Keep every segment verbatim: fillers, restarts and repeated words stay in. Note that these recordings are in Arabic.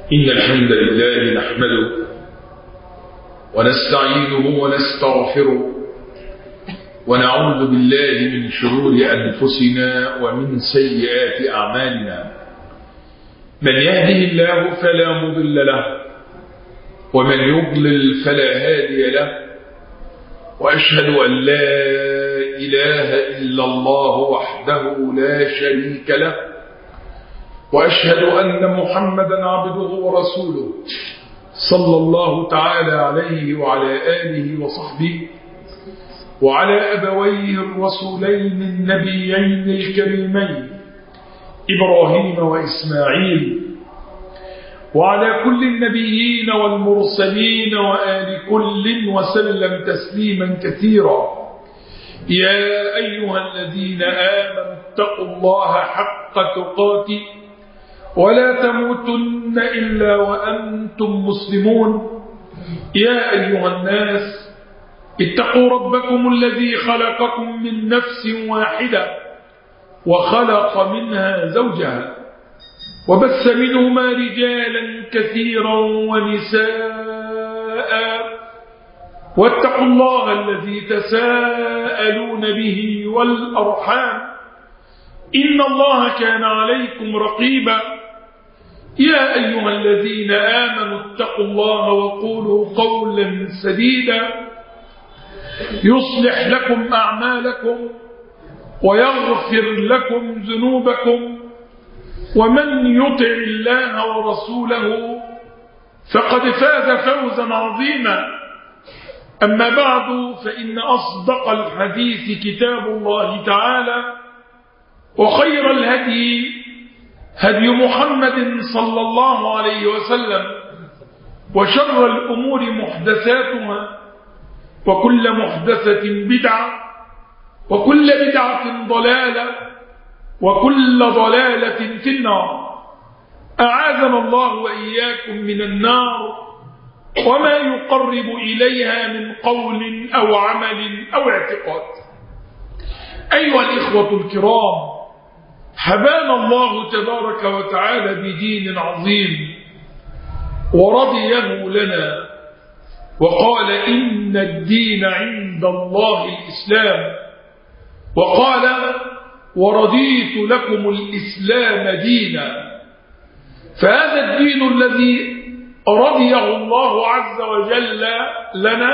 إن الحمد لله نحمده ونستعينه ونستغفره ونعوذ بالله من شرور أنفسنا ومن سيئات أعمالنا. من يهده الله فلا مضل له ومن يضلل فلا هادي له، وأشهد أن لا إله إلا الله وحده لا شريك له، وأشهد أن محمدا عبده ورسوله صلى الله تعالى عليه وعلى آله وصحبه وعلى أبويه الرسولين النبيين الكريمين إبراهيم وإسماعيل، وعلى كل النبيين والمرسلين وآل كل وسلم تسليما كثيرا. يا أيها الذين آمنوا اتقوا الله حق تقاته ولا تموتن إلا وأنتم مسلمون. يا أيها الناس اتقوا ربكم الذي خلقكم من نفس واحدة وخلق منها زوجها وبث منهما رجالا كثيرا ونساء، واتقوا الله الذي تساءلون به والأرحام إن الله كان عليكم رقيبا. يا أيها الذين آمنوا اتقوا الله وقولوا قولا سديدا يصلح لكم أعمالكم ويغفر لكم ذنوبكم، ومن يطع الله ورسوله فقد فاز فوزا عظيما. أما بعد، فإن أصدق الحديث كتاب الله تعالى، وخير الهدي هدي محمد صلى الله عليه وسلم، وشر الأمور محدثاتها، وكل محدثة بدعة، وكل بدعة ضلالة، وكل ضلالة في النار. أعاذنا الله وإياكم من النار وما يقرب إليها من قول أو عمل أو اعتقاد. أيها الإخوة الكرام، حبانا الله تبارك وتعالى بدين عظيم ورضيه لنا، وقال إن الدين عند الله الإسلام، وقال ورضيت لكم الإسلام دينا. فهذا الدين الذي رضيه الله عز وجل لنا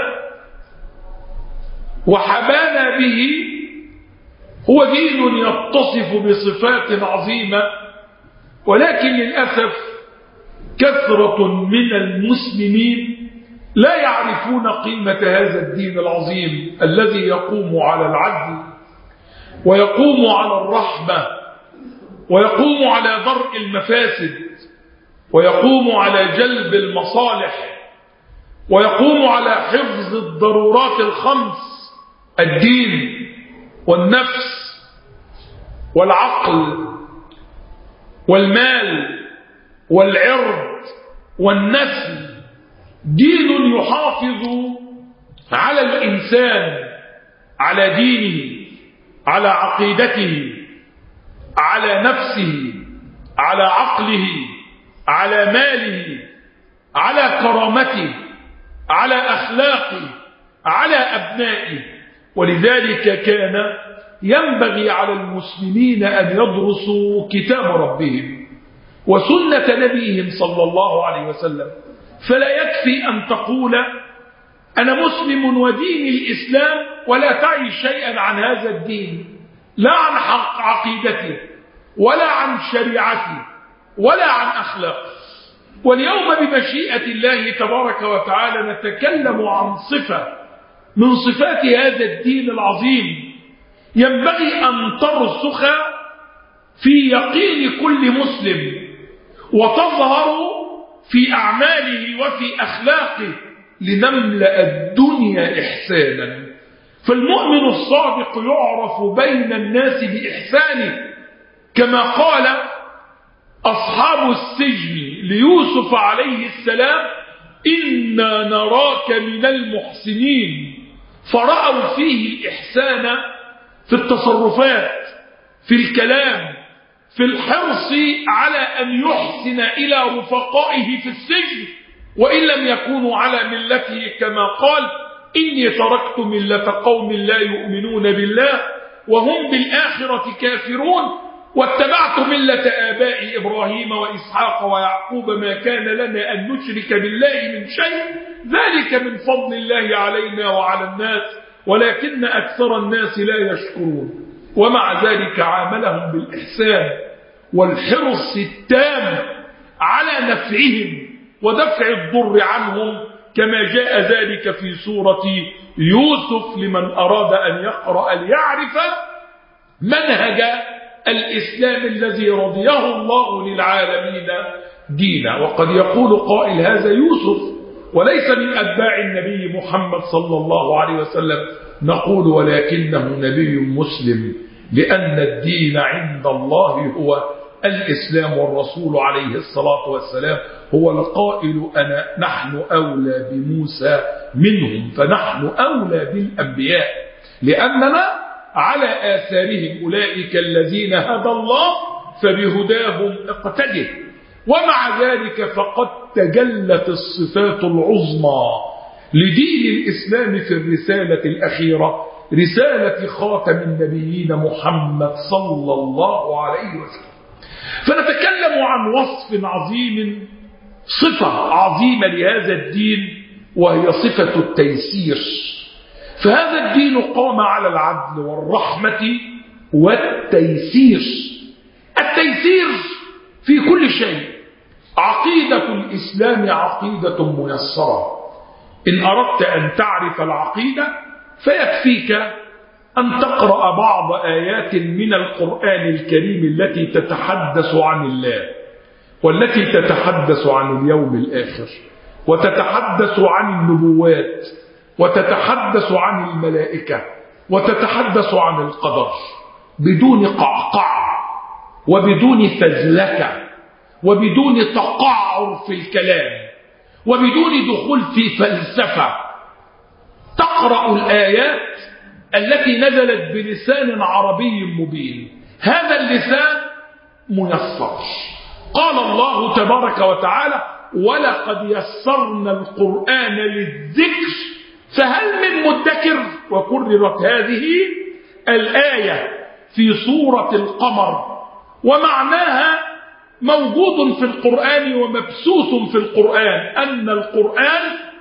وحبانا به هو دين يتصف بصفات عظيمة، ولكن للأسف كثرة من المسلمين لا يعرفون قيمة هذا الدين العظيم الذي يقوم على العدل، ويقوم على الرحمة، ويقوم على درء المفاسد، ويقوم على جلب المصالح، ويقوم على حفظ الضرورات الخمس: الدين والنفس والعقل والمال والعرض والنسل. دين يحافظ على الإنسان، على دينه، على عقيدته، على نفسه، على عقله، على ماله، على كرامته، على أخلاقه، على أبنائه. ولذلك كان ينبغي على المسلمين أن يدرسوا كتاب ربهم وسنة نبيهم صلى الله عليه وسلم. فلا يكفي أن تقول أنا مسلم ودين الإسلام ولا تعي شيئا عن هذا الدين، لا عن حق عقيدته ولا عن شريعته ولا عن أخلاقه. واليوم بمشيئة الله تبارك وتعالى نتكلم عن صفة من صفات هذا الدين العظيم ينبغي أن ترسخ في يقين كل مسلم وتظهر في أعماله وفي أخلاقه لنملأ الدنيا إحسانا. فالمؤمن الصادق يعرف بين الناس بإحسانه، كما قال أصحاب السجن ليوسف عليه السلام: إنا نراك من المحسنين. فرأوا فيه الإحسان في التصرفات، في الكلام، في الحرص على أن يحسن إلى رفقائه في السجن وإن لم يكونوا على ملته، كما قال: إني تركت ملة قوم لا يؤمنون بالله وهم بالآخرة كافرون واتبعت ملة آبائي إبراهيم وإسحاق ويعقوب ما كان لنا أن نشرك بالله من شيء، ذلك من فضل الله علينا وعلى الناس ولكن أكثر الناس لا يشكرون. ومع ذلك عاملهم بالإحسان والحرص التام على نفعهم ودفع الضر عنهم، كما جاء ذلك في سورة يوسف لمن أراد أن يقرأ ليعرف منهج الإسلام الذي رضيه الله للعالمين دينا. وقد يقول قائل: هذا يوسف وليس من أتباع النبي محمد صلى الله عليه وسلم. نقول: ولكنه نبي مسلم، لأن الدين عند الله هو الإسلام، والرسول عليه الصلاة والسلام هو القائل: أنا نحن أولى بموسى منهم، فنحن أولى بالأنبياء لأننا على آثارهم، أولئك الذين هدى الله فبهداهم اقتده. ومع ذلك فقد تجلت الصفات العظمى لدين الإسلام في الرسالة الأخيرة، رسالة خاتم النبيين محمد صلى الله عليه وسلم. فنتكلم عن وصف عظيم، صفة عظيمة لهذا الدين، وهي صفة التيسير. فهذا الدين قام على العدل والرحمة والتيسير. التيسير في كل شيء. عقيدة الإسلام عقيدة ميسرة. إن أردت أن تعرف العقيدة فيكفيك أن تقرأ بعض آيات من القرآن الكريم التي تتحدث عن الله، والتي تتحدث عن اليوم الآخر، وتتحدث عن النبوات، وتتحدث عن الملائكة، وتتحدث عن القدر، بدون قعقع وبدون فزلكة وبدون تقعر في الكلام وبدون دخول في فلسفة. تقرأ الآيات التي نزلت بلسان عربي مبين. هذا اللسان ميسر. قال الله تبارك وتعالى: ولقد يسرنا القرآن للذكر فهل من مدكر. وكررت هذه الآية في سورة القمر، ومعناها موجود في القرآن ومبثوث في القرآن أن القرآن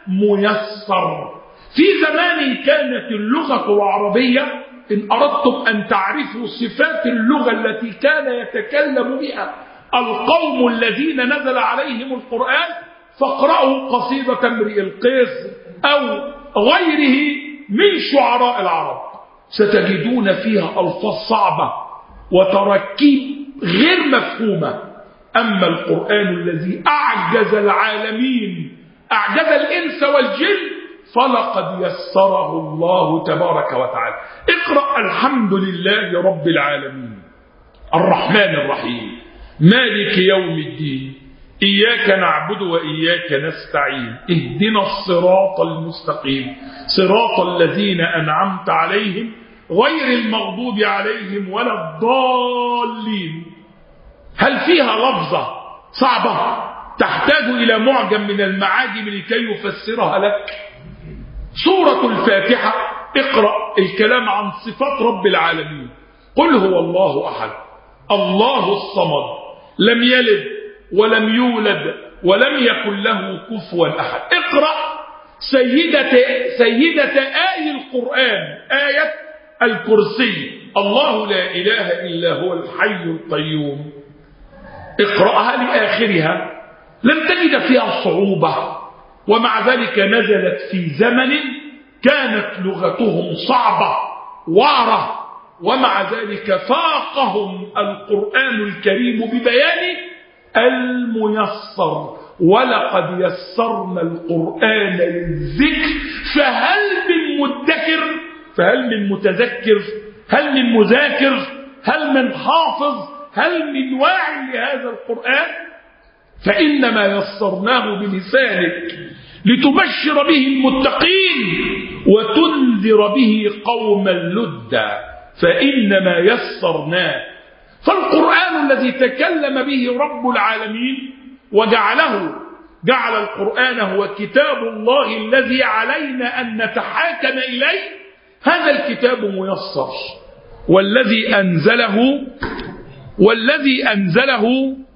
ميسر. في زمان كانت اللغة العربية، إن أردتم أن تعرفوا صفات اللغة التي كان يتكلم بها القوم الذين نزل عليهم القرآن، فاقرأوا قصيدة امرئ القيس أو غيره من شعراء العرب، ستجدون فيها ألفاظ صعبة وتركيب غير مفهومة. أما القرآن الذي أعجز العالمين، أعجز الإنس والجن، فلقد يسره الله تبارك وتعالى. اقرأ: الحمد لله رب العالمين الرحمن الرحيم مالك يوم الدين إياك نعبد وإياك نستعين اهدنا الصراط المستقيم صراط الذين أنعمت عليهم غير المغضوب عليهم ولا الضالين. هل فيها لفظة صعبة تحتاج إلى معجم من المعاجم لكي يفسرها لك؟ سورة الفاتحة اقرأ الكلام عن صفات رب العالمين. قل هو الله أحد الله الصمد لم يلد ولم يولد ولم يكن له كفوا أحد. اقرأ سيدة, سيدة آي القرآن، آية الكرسي: الله لا إله إلا هو الحي القيوم. اقرأها لآخرها، لن تجد فيها صعوبة. ومع ذلك نزلت في زمن كانت لغتهم صعبة وعرة، ومع ذلك فاقهم القرآن الكريم ببيان الميسر. ولقد يسرنا القرآن للذكر فهل من مدكر، فهل من متذكر، هل من مذاكر، هل من حافظ، هل من واعي لهذا القرآن؟ فإنما يسرناه بلسانك لتبشر به المتقين وتنذر به قوما لدا. فإنما يسرناه. فالقرآن الذي تكلم به رب العالمين وجعله جعل القرآن هو كتاب الله الذي علينا أن نتحاكم إليه، هذا الكتاب ميسر، والذي أنزله والذي أنزله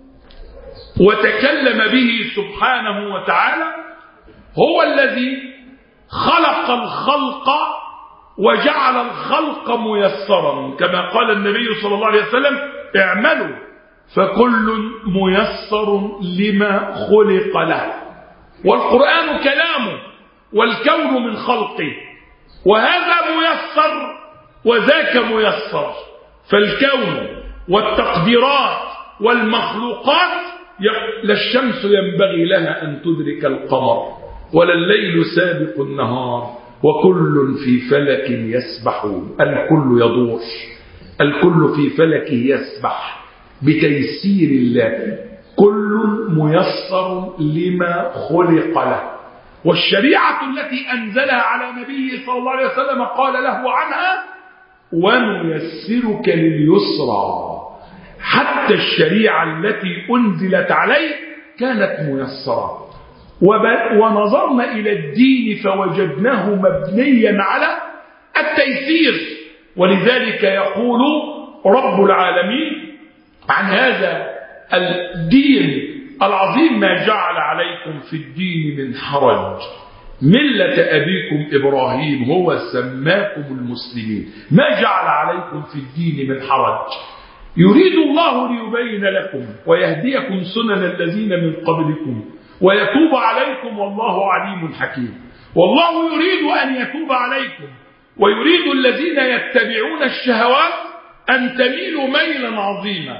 وتكلم به سبحانه وتعالى هو الذي خلق الخلق وجعل الخلق ميسرا، كما قال النبي صلى الله عليه وسلم: اعملوا فكل ميسر لما خلق له. والقرآن كلامه والكون من خلقه، وهذا ميسر وذاك ميسر. فالكون والتقديرات والمخلوقات لا الشمس ينبغي لها أن تدرك القمر ولا الليل سابق النهار وكل في فلك يسبحون. الكل يدور، الكل في فلك يسبح بتيسير الله، كل ميسر لما خلق له. والشريعة التي أنزلها على نبيه صلى الله عليه وسلم قال له عنها: ونيسرك لليسرى. حتى الشريعة التي أنزلت عليه كانت ميسرة. ونظرنا إلى الدين فوجدناه مبنيا على التيسير، ولذلك يقول رب العالمين عن هذا الدين العظيم: ما جعل عليكم في الدين من حرج ملة أبيكم إبراهيم هو سماكم المسلمين. ما جعل عليكم في الدين من حرج، يريد الله ليبين لكم ويهديكم سنن الذين من قبلكم ويتوب عليكم والله عليم حكيم. والله يريد أن يتوب عليكم ويريد الذين يتبعون الشهوات أن تميلوا ميلا عظيما.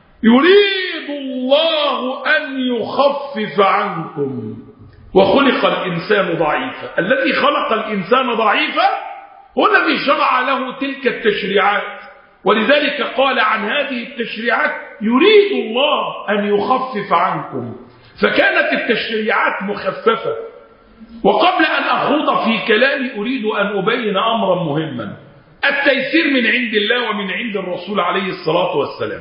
يريد الله أن يخفف عنكم وخلق الإنسان ضعيفا. الذي خلق الإنسان ضعيفا هو الذي شرع له تلك التشريعات، ولذلك قال عن هذه التشريعات: يريد الله أن يخفف عنكم. فكانت التشريعات مخففة. وقبل أن أخوض في كلامي أريد أن أبين أمرا مهما: التيسير من عند الله ومن عند الرسول عليه الصلاة والسلام.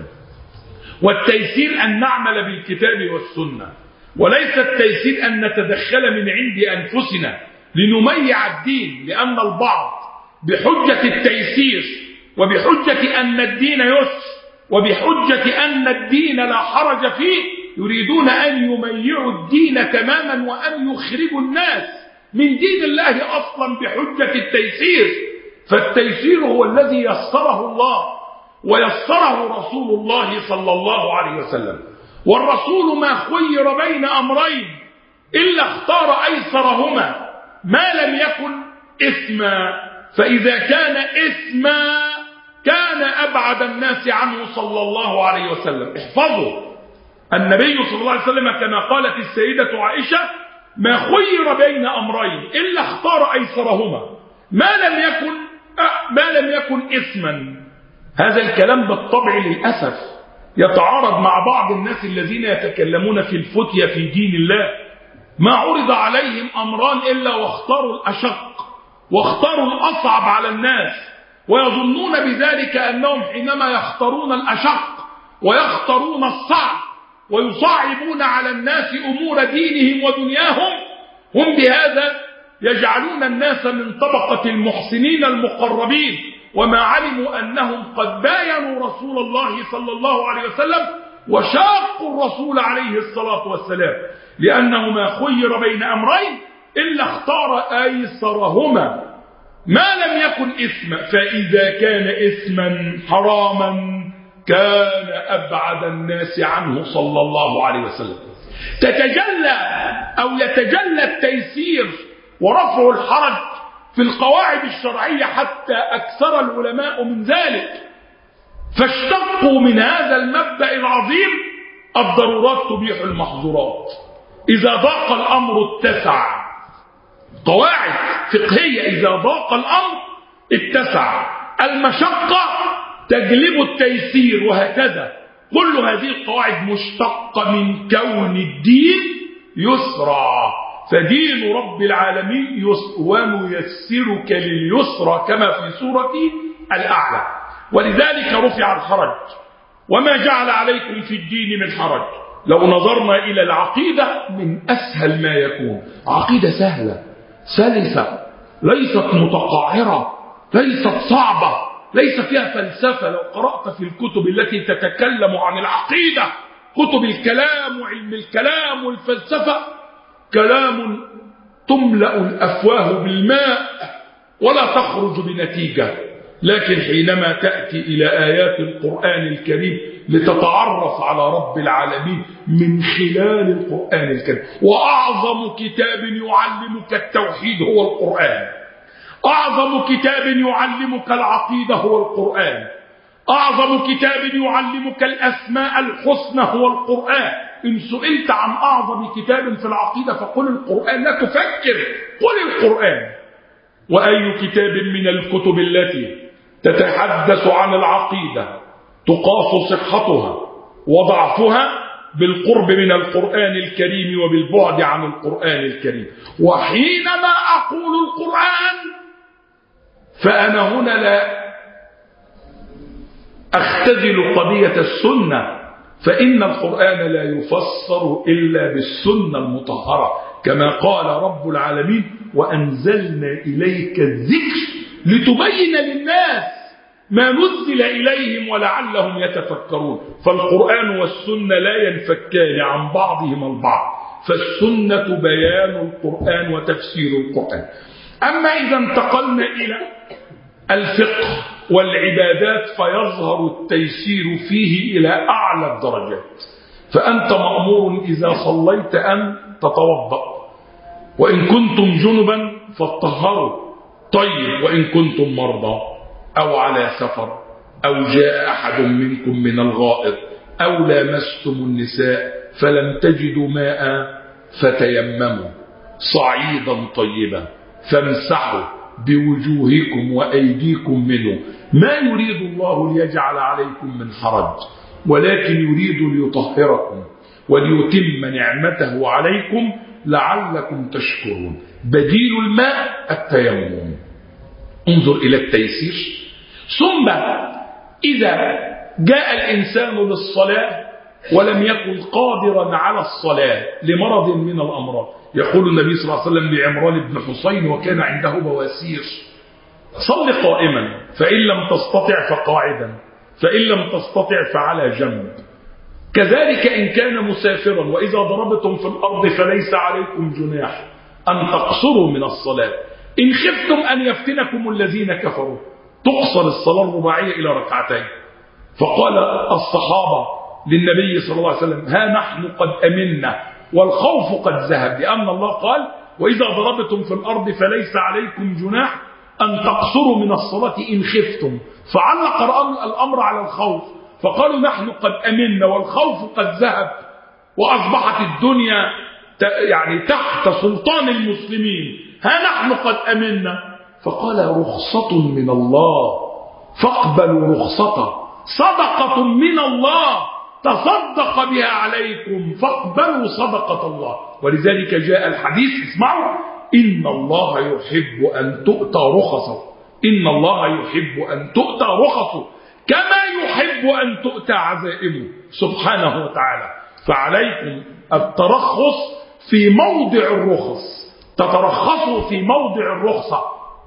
والتيسير أن نعمل بالكتاب والسنة، وليس التيسير أن نتدخل من عند أنفسنا لنميع الدين، لأن البعض بحجة التيسير وبحجة أن الدين يسر وبحجة أن الدين لا حرج فيه يريدون أن يميعوا الدين تماما وأن يخرجوا الناس من دين الله أصلا بحجة التيسير. فالتيسير هو الذي يسره الله ويسره رسول الله صلى الله عليه وسلم. والرسول ما خير بين أمرين إلا اختار أيسرهما ما لم يكن إثما، فإذا كان إثما كان أبعد الناس عنه صلى الله عليه وسلم. احفظوا النبي صلى الله عليه وسلم كما قالت السيدة عائشة: ما خير بين أمرين إلا اختار أيسرهما ما لم يكن ما لم يكن إثما. هذا الكلام بالطبع للأسف يتعارض مع بعض الناس الذين يتكلمون في الفتية في دين الله. ما عرض عليهم أمران إلا واختاروا الأشق واختاروا الأصعب على الناس، ويظنون بذلك أنهم حينما يختارون الأشق ويختارون الصعب ويصعبون على الناس أمور دينهم ودنياهم هم بهذا يجعلون الناس من طبقة المحسنين المقربين، وما علموا أنهم قد باينوا رسول الله صلى الله عليه وسلم وشاقوا الرسول عليه الصلاة والسلام، لأنه ما خير بين أمرين إلا اختار أيسرهما ما لم يكن إثما. فإذا كان إثما حراما كان أبعد الناس عنه صلى الله عليه وسلم. تتجلى أو يتجلى التيسير ورفع الحرج في القواعد الشرعية حتى أكثر العلماء من ذلك، فاشتقوا من هذا المبدأ العظيم: الضرورات تبيح المحظورات، إذا ضاق الأمر اتسع. قواعد فقهية: إذا ضاق الأمر اتسع، المشقة تجلب التيسير، وهكذا. كل هذه القواعد مشتقة من كون الدين يسرا. فدين رب العالمين يسر، ونيسرك لليسرى كما في سورة الأعلى. ولذلك رفع الحرج وما جعل عليكم في الدين من حرج. لو نظرنا إلى العقيدة من أسهل ما يكون، عقيدة سهلة سلسة، ليست متقعرة، ليست صعبة، ليس فيها فلسفة. لو قرأت في الكتب التي تتكلم عن العقيدة، كتب الكلام وعلم الكلام والفلسفة، كلام تملأ الأفواه بالماء ولا تخرج بنتيجة. لكن حينما تأتي إلى آيات القرآن الكريم لتتعرف على رب العالمين من خلال القرآن الكريم، وأعظم كتاب يعلمك التوحيد هو القرآن، أعظم كتاب يعلمك العقيدة هو القرآن، أعظم كتاب يعلمك الأسماء الحسنى هو القرآن. إن سئلت عن أعظم كتاب في العقيدة فقل القرآن، لا تفكر، قل القرآن. وأي كتاب من الكتب التي تتحدث عن العقيدة تقاس صحتها وضعفها بالقرب من القرآن الكريم وبالبعد عن القرآن الكريم. وحينما أقول القرآن فأنا هنا لا أختزل قضية السنة، فإن القرآن لا يفسر إلا بالسنة المطهرة، كما قال رب العالمين: وأنزلنا إليك الذكر لتبين للناس ما نزل إليهم ولعلهم يتفكرون. فالقرآن والسنة لا ينفكان عن بعضهما البعض، فالسنة بيان القرآن وتفسير القرآن. أما إذا انتقلنا إلى الفقه والعبادات فيظهر التيسير فيه إلى أعلى الدرجات. فأنت مأمور إذا صليت أن تتوضأ، وإن كنتم جنبا فاطهروا. طيب، وإن كنتم مرضى أو على سفر أو جاء أحد منكم من الغائط أو لامستم النساء فلم تجدوا ماء فتيمموا صعيدا طيبا فامسحوا بوجوهكم وأيديكم منه، ما يريد الله ليجعل عليكم من حرج، ولكن يريد ليطهركم وليتم نعمته عليكم لعلكم تشكرون. بديل الماء التيمم. انظر إلى التيسير. ثم إذا جاء الإنسان للصلاة ولم يكن قادرا على الصلاة لمرض من الأمراض، يقول النبي صلى الله عليه وسلم لعمران بن حسين وكان عنده بواسير: صل قائما، فإن لم تستطع فقاعدا، فإن لم تستطع فعلى جنب. كذلك إن كان مسافرا وإذا ضربتم في الأرض فليس عليكم جناح أن تقصروا من الصلاة. إن خفتم أن يفتنكم الذين كفروا تقصر الصلاة الرباعية إلى ركعتين. فقال الصحابة للنبي صلى الله عليه وسلم: ها نحن قد أمنا والخوف قد ذهب، لأن الله قال: وإذا ضربتم في الأرض فليس عليكم جناح أن تقصروا من الصلاة إن خفتم. فعلق الأمر على الخوف، فقالوا: نحن قد أمنا والخوف قد ذهب وأصبحت الدنيا يعني تحت سلطان المسلمين، ها نحن قد أمنا. فقال: رخصة من الله فاقبلوا رخصته، صدقة من الله تصدق بها عليكم فاقبلوا صدقة الله. ولذلك جاء الحديث، اسمعوا: إن الله يحب أن تؤتى رخصه، إن الله يحب أن تؤتى رخصه كما يحب أن تؤتى عزائمه سبحانه وتعالى. فعليكم الترخص في موضع الرخص، تترخصوا في موضع الرخصة.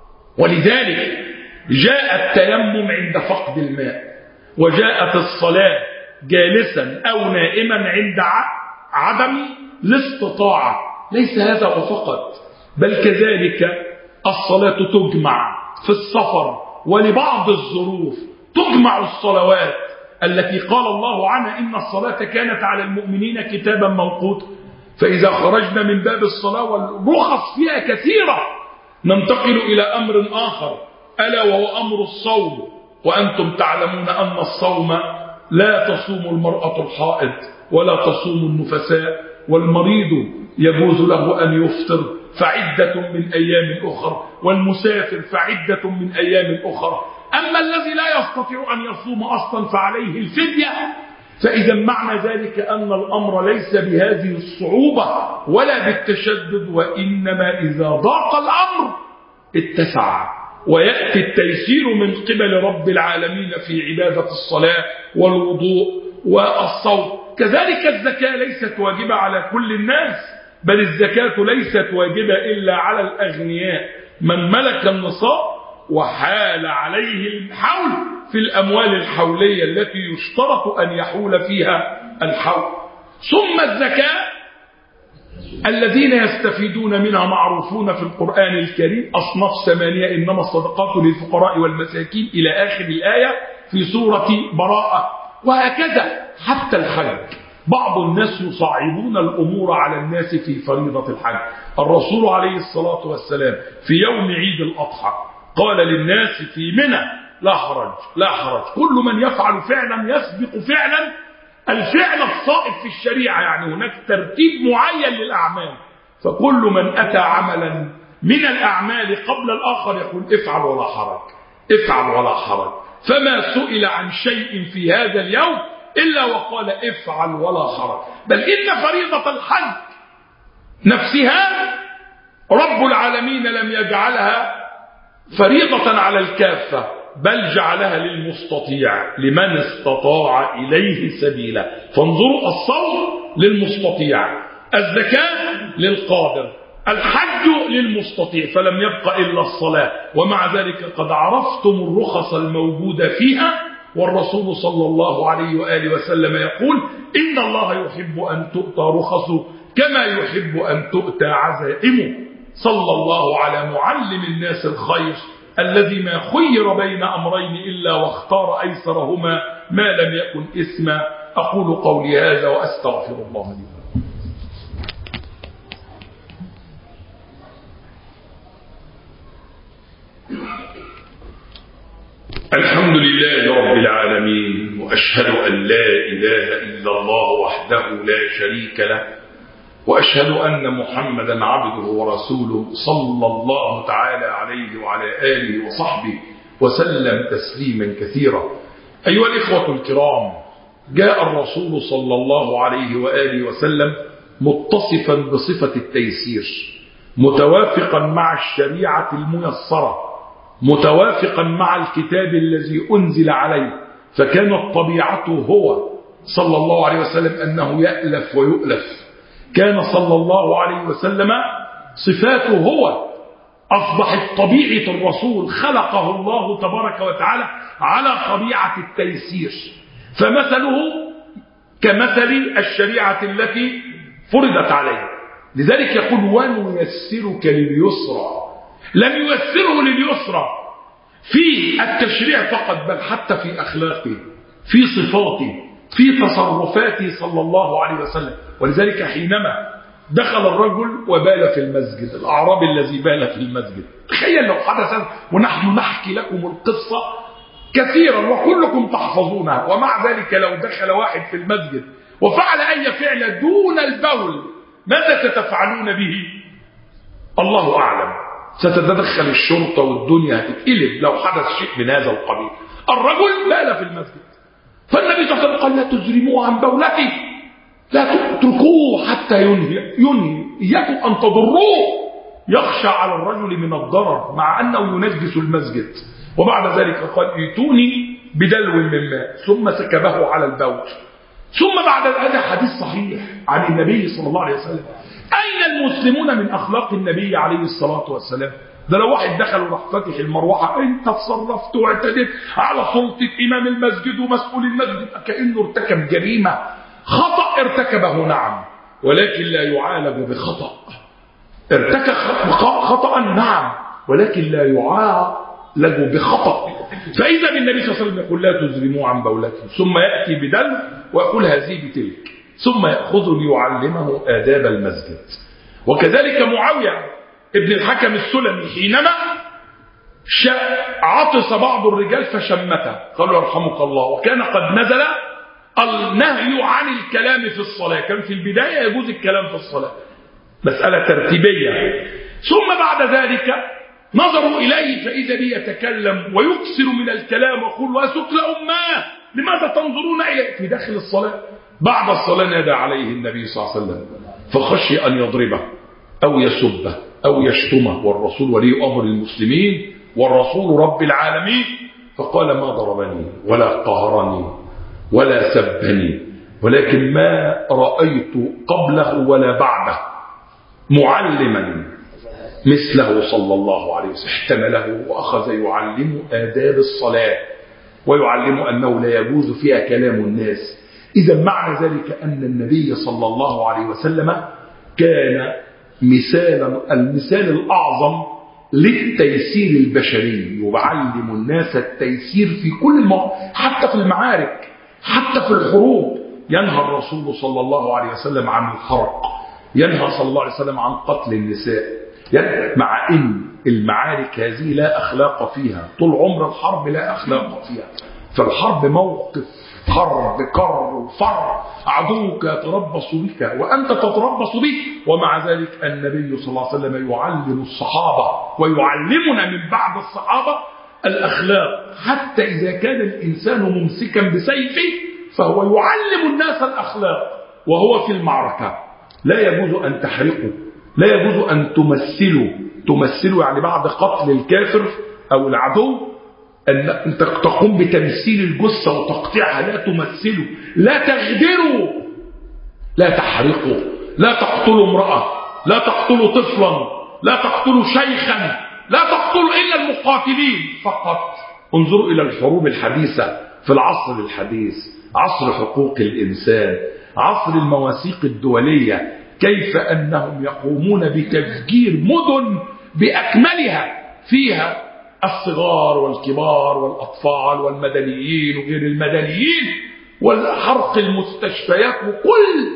ولذلك جاء التيمم عند فقد الماء، وجاءت الصلاة جالسا أو نائما عند عدم الاستطاعة. ليس هذا فقط، بل كذلك الصلاة تجمع في السفر ولبعض الظروف، تجمع الصلوات التي قال الله عنها: إن الصلاة كانت على المؤمنين كتابا موقوتا. فإذا خرجنا من باب الصلاة والرخص فيها كثيرة ننتقل إلى أمر آخر، ألا وهو أمر الصوم. وأنتم تعلمون أن الصوم لا تصوم المرأة الحائض ولا تصوم النفساء، والمريض يجوز له أن يفطر فعدة من أيام أخرى، والمسافر فعدة من أيام أخرى. أما الذي لا يستطيع أن يصوم أصلا فعليه الفدية. فإذا معنى ذلك أن الأمر ليس بهذه الصعوبة ولا بالتشدد، وإنما إذا ضاق الأمر اتسع، ويأتي التيسير من قبل رب العالمين في عبادة الصلاة والوضوء والصوم. كذلك الزكاة ليست واجبة على كل الناس، بل الزكاة ليست واجبة إلا على الأغنياء، من ملك النصاب وحال عليه الحول في الأموال الحولية التي يشترط أن يحول فيها الحول. ثم الزكاة الذين يستفيدون منها معروفون في القرآن الكريم، أصناف ثمانية: إنما الصدقات للفقراء والمساكين إلى آخر الآية في سورة براءة. وهكذا حتى الحج، بعض الناس يصعبون الأمور على الناس في فريضة الحج. الرسول عليه الصلاة والسلام في يوم عيد الأضحى قال للناس في منى: لا حرج لا حرج، كل من يفعل فعلا يسبق فعلا الفعل الصائب في الشريعة، يعني هناك ترتيب معين للأعمال، فكل من أتى عملا من الأعمال قبل الآخر يقول افعل ولا حرج افعل ولا حرج. فما سئل عن شيء في هذا اليوم إلا وقال افعل ولا حرج. بل إن فريضة الحج نفسها رب العالمين لم يجعلها فريضة على الكافة، بل جعلها للمستطيع، لمن استطاع إليه سبيلا. فانظروا: الصوم للمستطيع، الزكاة للقادر، الحج للمستطيع، فلم يبق إلا الصلاة. ومع ذلك قد عرفتم الرخص الموجودة فيها، والرسول صلى الله عليه وآله وسلم يقول: إن الله يحب أن تؤتى رخصه كما يحب أن تؤتى عزائمه. صلى الله على معلم الناس الخير الذي ما خير بين أمرين إلا واختار أيسرهما ما لم يكن إثما. أقول قولي هذا وأستغفر الله لي. الحمد لله رب العالمين، وأشهد أن لا إله إلا الله وحده لا شريك له، وأشهد أن محمدا عبده ورسوله صلى الله تعالى عليه وعلى آله وصحبه وسلم تسليما كثيرا. أيها الإخوة الكرام، جاء الرسول صلى الله عليه وآله وسلم متصفا بصفة التيسير، متوافقا مع الشريعة الميسرة، متوافقا مع الكتاب الذي أنزل عليه، فكانت طبيعته هو صلى الله عليه وسلم أنه يألف ويؤلف. كان صلى الله عليه وسلم صفاته هو أصبحت طبيعة الرسول، خلقه الله تبارك وتعالى على طبيعة التيسير، فمثله كمثل الشريعة التي فرضت عليه. لذلك يقول: ونيسرك لليسرى. لم ييسره لليسرى في التشريع فقط، بل حتى في أخلاقه، في صفاته، في تصرفاته صلى الله عليه وسلم. ولذلك حينما دخل الرجل وبال في المسجد، الأعرابي الذي بال في المسجد، تخيل لو حدث، ونحن نحكي لكم القصة كثيرا وكلكم تحفظونها، ومع ذلك لو دخل واحد في المسجد وفعل أي فعل دون البول، ماذا ستفعلون به؟ الله أعلم. ستتدخل الشرطة والدنيا هتتقلب لو حدث شيء من هذا القبيل. الرجل بال في المسجد، فالنبي صلى الله عليه وسلم قال: لا تزرموه عن بولته، لا تتركوه حتى ينهي ينهي إياكم أن تضروه. يخشى على الرجل من الضرر مع أنه ينجس المسجد. وبعد ذلك قال: ائتوني بدلو من ماء، ثم سكبه على البول. ثم بعد هذا حديث صحيح عن النبي صلى الله عليه وسلم. أين المسلمون من أخلاق النبي عليه الصلاة والسلام؟ ده لو واحد دخل وراح فاتح المروحة، انت تصرفت واعتديت على سلطة إمام المسجد ومسؤول المسجد، كأنه ارتكب جريمة، خطأ ارتكبه نعم، ولكن لا يعالج بخطأ. ارتكب خطأ نعم، ولكن لا يعالج بخطأ. فإذا بالنبي صلى الله عليه وسلم يقول: لا تزرموا عن بولته، ثم يأتي بدلو ويقول: هذه بتلك، ثم يأخذ ليعلمه آداب المسجد. وكذلك معاوية ابن الحكم السلمي حينما عطس بعض الرجال فشمته، قالوا: يرحمك الله. وكان قد نزل النهي عن الكلام في الصلاة، كان في البداية يجوز الكلام في الصلاة، مسألة ترتيبية. ثم بعد ذلك نظروا إليه فإذا به يتكلم ويكثر من الكلام، ويقول: وسكل أماه لماذا تنظرون إليه في داخل الصلاة؟ بعد الصلاة نادى عليه النبي صلى الله عليه وسلم، فخشي أن يضربه أو يسبه أو يشتمه، والرسول ولي أمر المسلمين والرسول رب العالمين، فقال ما ضربني ولا قهرني ولا سبني، ولكن ما رأيت قبله ولا بعده معلما مثله صلى الله عليه وسلم. احتمله وأخذ يعلم آداب الصلاة ويعلم أنه لا يجوز فيها كلام الناس. إذا معنى ذلك أن النبي صلى الله عليه وسلم كان مثالا، المثال الأعظم للتيسير البشري، يعلم الناس التيسير في كل المواقف، حتى في المعارك، حتى في الحروب. ينهى الرسول صلى الله عليه وسلم عن الحرق، ينهى صلى الله عليه وسلم عن قتل النساء، مع ان المعارك هذه لا اخلاق فيها، طول عمر الحرب لا اخلاق فيها. فالحرب موقف حرب كر وفر، عدوك يتربص بك وانت تتربص به، ومع ذلك النبي صلى الله عليه وسلم يعلم الصحابه ويعلمنا من بعد الصحابه الاخلاق، حتى اذا كان الانسان ممسكا بسيفه فهو يعلم الناس الاخلاق وهو في المعركه. لا يجوز ان تحرقوا، لا يجوز أن تمثلوا تمثلوا يعني بعد قتل الكافر أو العدو أن أنت تقوم بتمثيل الجثة وتقطيعها، لا تمثلوا، لا تغدروا، لا تحرقوا، لا تقتلوا امرأة، لا تقتلوا طفلا، لا تقتلوا شيخا، لا تقتلوا إلا المقاتلين فقط. انظروا إلى الحروب الحديثة في العصر الحديث، عصر حقوق الإنسان، عصر المواثيق الدولية، كيف أنهم يقومون بتفجير مدن بأكملها فيها الصغار والكبار والأطفال والمدنيين وغير المدنيين، والحرق المستشفيات وكل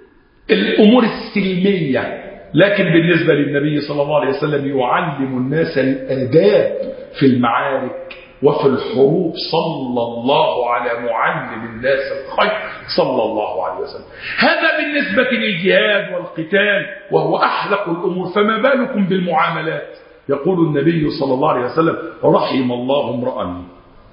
الأمور السلمية. لكن بالنسبة للنبي صلى الله عليه وسلم يعلم الناس الآداب في المعارك وفي الحروب، صلى الله على معلم الناس الخير صلى الله عليه وسلم. هذا بالنسبة للجهاد والقتال وهو أحلق الأمور، فما بالكم بالمعاملات؟ يقول النبي صلى الله عليه وسلم رحم الله امرأ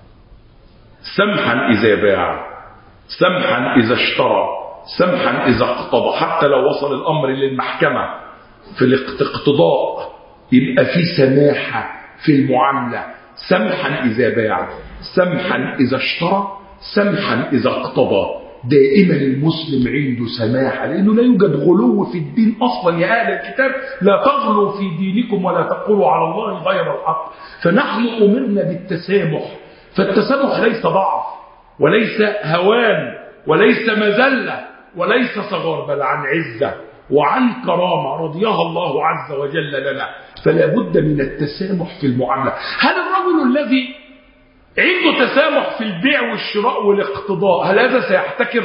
سمحا إذا باع، سمحا إذا اشترى، سمحا إذا اقتضى. حتى لو وصل الأمر للمحكمة في الاقتضاء يبقى في سماحة في المعاملة، سمحا إذا باع، سمحا إذا اشترى، سمحا إذا اقتضى. دائما المسلم عنده سماحة، لأنه لا يوجد غلو في الدين أصلا. يا أهل الكتاب لا تغلوا في دينكم ولا تقولوا على الله غير الحق. فنحن أمرنا بالتسامح، فالتسامح ليس ضعف وليس هوان وليس مذلة وليس صغار، بل عن عزة وعن كرامة رضيها الله عز وجل لنا. فلا بد من التسامح في المعاملة. هل الرجل الذي عنده تسامح في البيع والشراء والاقتضاء هل هذا سيحتكر؟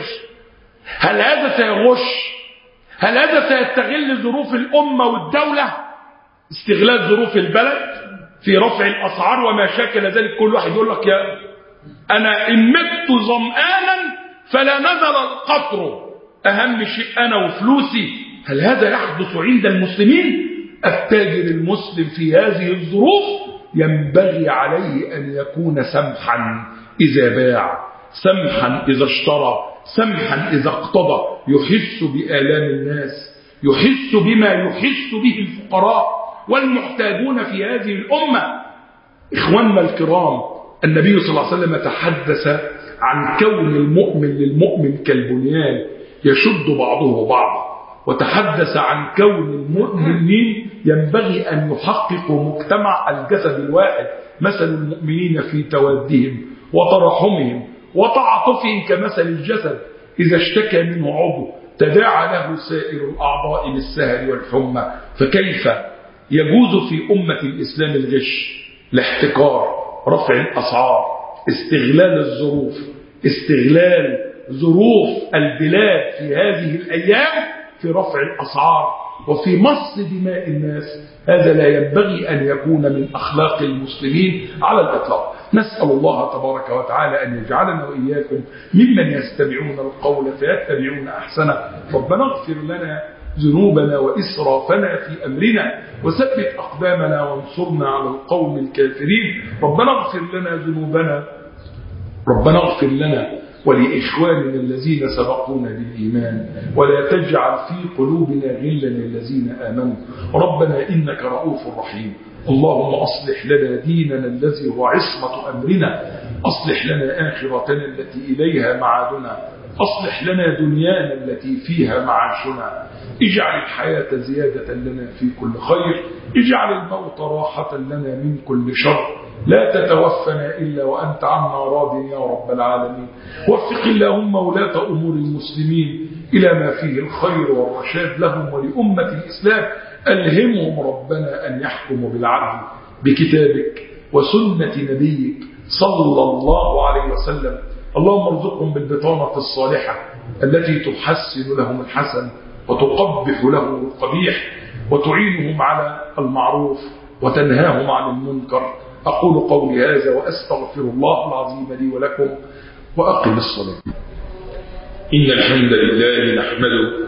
هل هذا سيغش؟ هل هذا سيستغل ظروف الأمة والدولة؟ استغلال ظروف البلد في رفع الأسعار وما شاكل ذلك. كل واحد يقول لك يا أنا إن مت ظمآنا فلا نزل القطر، أهم شيء أنا وفلوسي. هل هذا يحدث عند المسلمين؟ التاجر المسلم في هذه الظروف ينبغي عليه أن يكون سمحا إذا باع، سمحا إذا اشترى، سمحا إذا اقتضى، يحس بآلام الناس، يحس بما يحس به الفقراء والمحتاجون في هذه الأمة. إخواننا الكرام، النبي صلى الله عليه وسلم تحدث عن كون المؤمن للمؤمن كالبنيان يشد بعضه بعضا، وتحدث عن كون المؤمنين ينبغي أن يحققوا مجتمع الجسد الواحد. مثل المؤمنين في تودهم وترحمهم وتعاطفهم كمثل الجسد إذا اشتكى منه عضو تداعى له سائر الأعضاء بالسهر والحمى. فكيف يجوز في أمة الإسلام الغش، الاحتكار، رفع الأسعار، استغلال الظروف، استغلال ظروف البلاد في هذه الأيام في رفع الأسعار وفي مص دماء الناس؟ هذا لا ينبغي أن يكون من أخلاق المسلمين على الإطلاق. نسأل الله تبارك وتعالى أن يجعلنا وإياكم ممن يستمعون القول فيتبعون أحسنه. ربنا اغفر لنا ذنوبنا وإسرافنا في أمرنا وثبت أقدامنا وانصرنا على القوم الكافرين. ربنا اغفر لنا ذنوبنا ربنا اغفر لنا ولإخواننا الذين سبقونا بالإيمان ولا تجعل في قلوبنا غلا للذين آمنوا ربنا إنك رؤوف رحيم. اللهم أصلح لنا ديننا الذي هو عصمة أمرنا، أصلح لنا آخرتنا التي إليها معادنا، أصلح لنا دنيانا التي فيها معاشنا، اجعل الحياة زيادة لنا في كل خير، اجعل الموت راحة لنا من كل شر، لا تتوفنا إلا وأنت عنا راض يا رب العالمين. وفق اللهم ولاة أمور المسلمين إلى ما فيه الخير والرشاد لهم ولأمة الإسلام، ألهمهم ربنا أن يحكموا بالعدل بكتابك وسنة نبيك صلى الله عليه وسلم. اللهم ارزقهم بالبطانة الصالحة التي تحسن لهم الحسن وتقبح لهم القبيح وتعينهم على المعروف وتنهاهم عن المنكر. أقول قولي هذا وأستغفر الله العظيم لي ولكم وأقم الصلاة. إن الحمد لله نحمده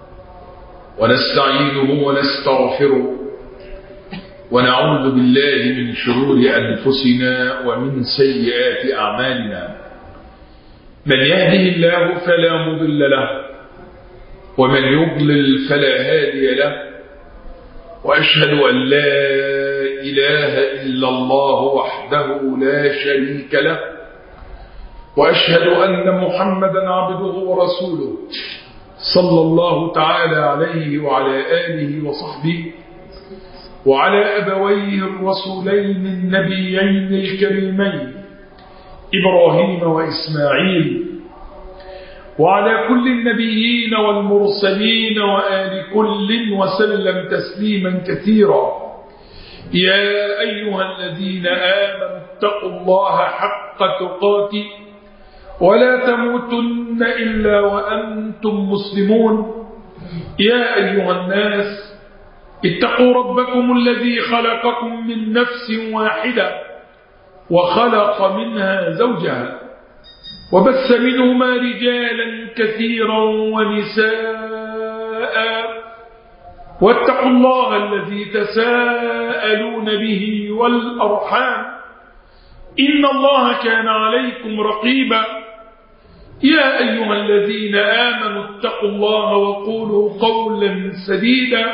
ونستعينه ونستغفره ونعوذ بالله من شرور أنفسنا ومن سيئات أعمالنا. من يهده الله فلا مضل له ومن يضلل فلا هادي له، وأشهد أن لا إله إلا الله وحده لا شريك له، وأشهد أن محمدا عبده ورسوله صلى الله تعالى عليه وعلى آله وصحبه وعلى أبويه الرسولين النبيين الكريمين إبراهيم وإسماعيل، وعلى كل النبيين والمرسلين وآل كل وسلم تسليما كثيرا. يا أيها الذين آمنوا اتقوا الله حق تقاته ولا تموتن إلا وأنتم مسلمون. يا أيها الناس اتقوا ربكم الذي خلقكم من نفس واحدة وخلق منها زوجها وبث منهما رجالا كثيرا ونساء، واتقوا الله الذي تساءلون به والأرحام إن الله كان عليكم رقيبا. يا أيها الذين آمنوا اتقوا الله وقولوا قولا سديدا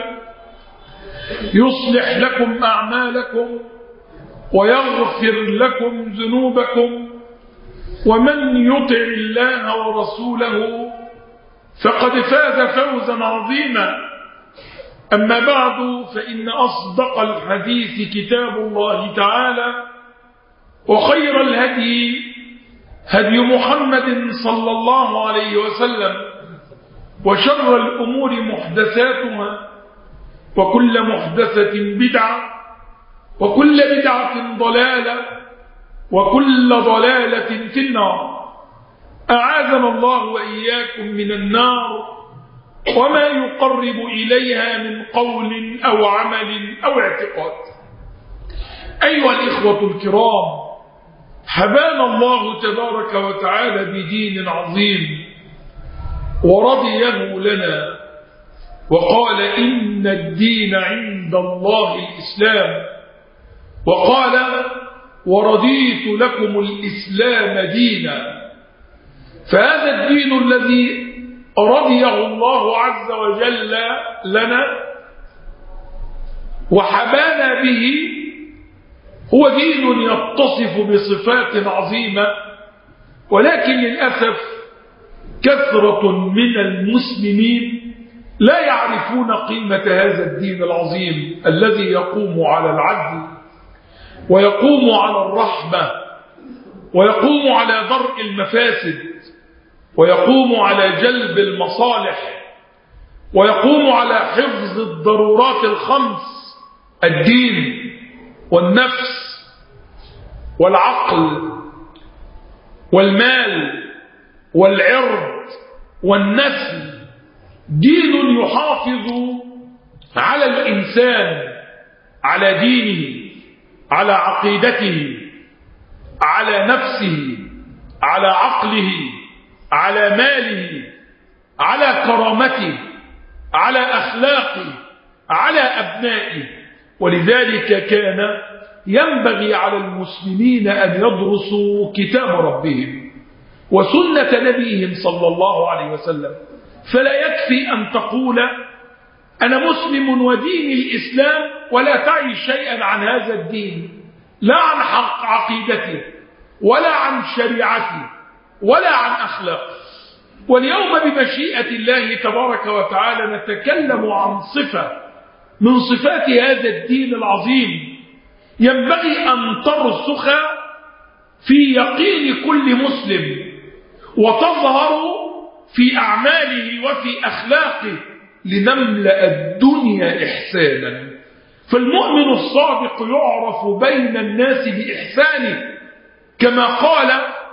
يصلح لكم أعمالكم ويغفر لكم ذنوبكم، ومن يطع الله ورسوله فقد فاز فوزا عظيما. أما بعد، فإن أصدق الحديث كتاب الله تعالى، وخير الهدي هدي محمد صلى الله عليه وسلم، وشر الأمور محدثاتها، وكل محدثة بدعة، وكل بدعة ضلالة، وكل ضلالة في النار. أعاذنا الله وإياكم من النار وما يقرب إليها من قول أو عمل أو اعتقاد. أيها الإخوة الكرام، حبانا الله تبارك وتعالى بدين عظيم ورضيه لنا، وقال إن الدين عند الله الإسلام، وقال ورضيت لكم الإسلام دينا. فهذا الدين الذي رضيه الله عز وجل لنا وحبانا به هو دين يتصف بصفات عظيمة، ولكن للأسف كثرة من المسلمين لا يعرفون قيمة هذا الدين العظيم الذي يقوم على العدل ويقوم على الرحمة ويقوم على درء المفاسد ويقوم على جلب المصالح ويقوم على حفظ الضرورات الخمس: الدين والنفس والعقل والمال والعرض والنسل. دين يحافظ على الإنسان، على دينه، على عقيدته، على نفسه، على عقله، على ماله، على كرامته، على أخلاقه، على أبنائه. ولذلك كان ينبغي على المسلمين أن يدرسوا كتاب ربهم وسنة نبيهم صلى الله عليه وسلم. فلا يكفي أن تقول أنا مسلم ودين الإسلام ولا تعي شيئا عن هذا الدين، لا عن حق عقيدته ولا عن شريعته ولا عن أخلاقه. واليوم بمشيئة الله تبارك وتعالى نتكلم عن صفة من صفات هذا الدين العظيم ينبغي أن ترسخ في يقين كل مسلم وتظهر في أعماله وفي أخلاقه لنملأ الدنيا إحسانا. فالمؤمن الصادق يعرف بين الناس بإحسانه، كما قال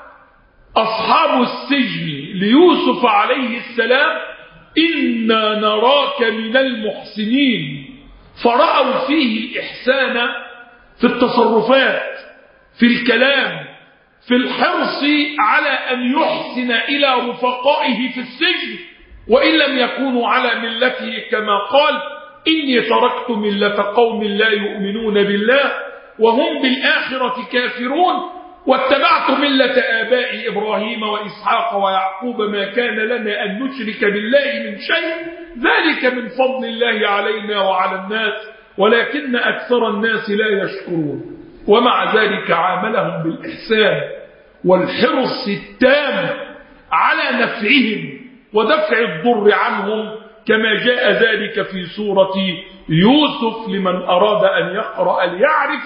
أصحاب السجن ليوسف عليه السلام إنا نراك من المحسنين، فرأوا فيه الإحسان في التصرفات، في الكلام، في الحرص على أن يحسن إلى رفقائه في السجن وإن لم يكونوا على ملته، كما قال إني تركت ملة قوم لا يؤمنون بالله وهم بالآخرة كافرون واتبعت ملة آبائي إبراهيم وإسحاق ويعقوب ما كان لنا أن نشرك بالله من شيء ذلك من فضل الله علينا وعلى الناس ولكن أكثر الناس لا يشكرون. ومع ذلك عاملهم بالإحسان والحرص التام على نفعهم ودفع الضر عنهم، كما جاء ذلك في سورة يوسف لمن أراد أن يقرأ ليعرف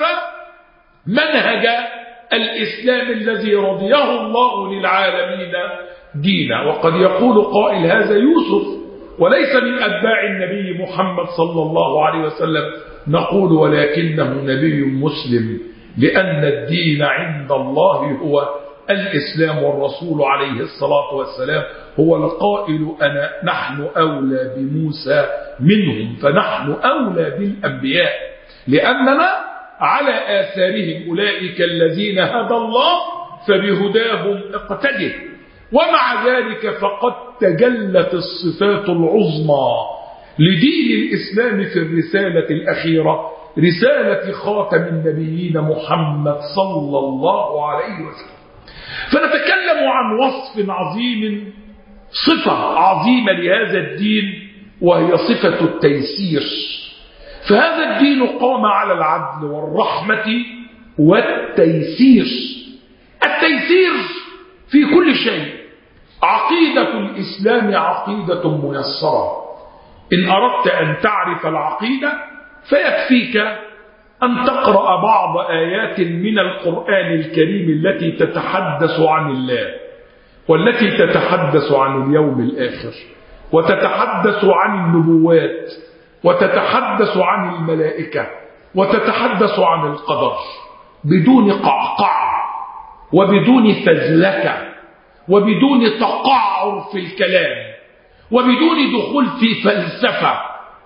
منهج الإسلام الذي رضيه الله للعالمين دينا. وقد يقول قائل هذا يوسف وليس من أتباع النبي محمد صلى الله عليه وسلم، نقول ولكنه نبي مسلم، لأن الدين عند الله هو الإسلام، والرسول عليه الصلاة والسلام هو القائل أنا نحن أولى بموسى منهم، فنحن أولى بالأنبياء لأننا على آثارهم، أولئك الذين هدى الله فبهداهم اقتده. ومع ذلك فقد تجلت الصفات العظمى لدين الإسلام في الرسالة الأخيرة، رسالة خاتم النبيين محمد صلى الله عليه وسلم. فنتكلم عن وصف عظيم، صفة عظيمة لهذا الدين، وهي صفة التيسير. فهذا الدين قام على العدل والرحمة والتيسير. التيسير في كل شيء. عقيدة الإسلام عقيدة ميسرة. إن أردت أن تعرف العقيدة فيكفيك أن تقرأ بعض آيات من القرآن الكريم التي تتحدث عن الله، والتي تتحدث عن اليوم الآخر، وتتحدث عن النبوات، وتتحدث عن الملائكة، وتتحدث عن القدر، بدون قعقع وبدون فزلكة وبدون تقعر في الكلام وبدون دخول في فلسفة.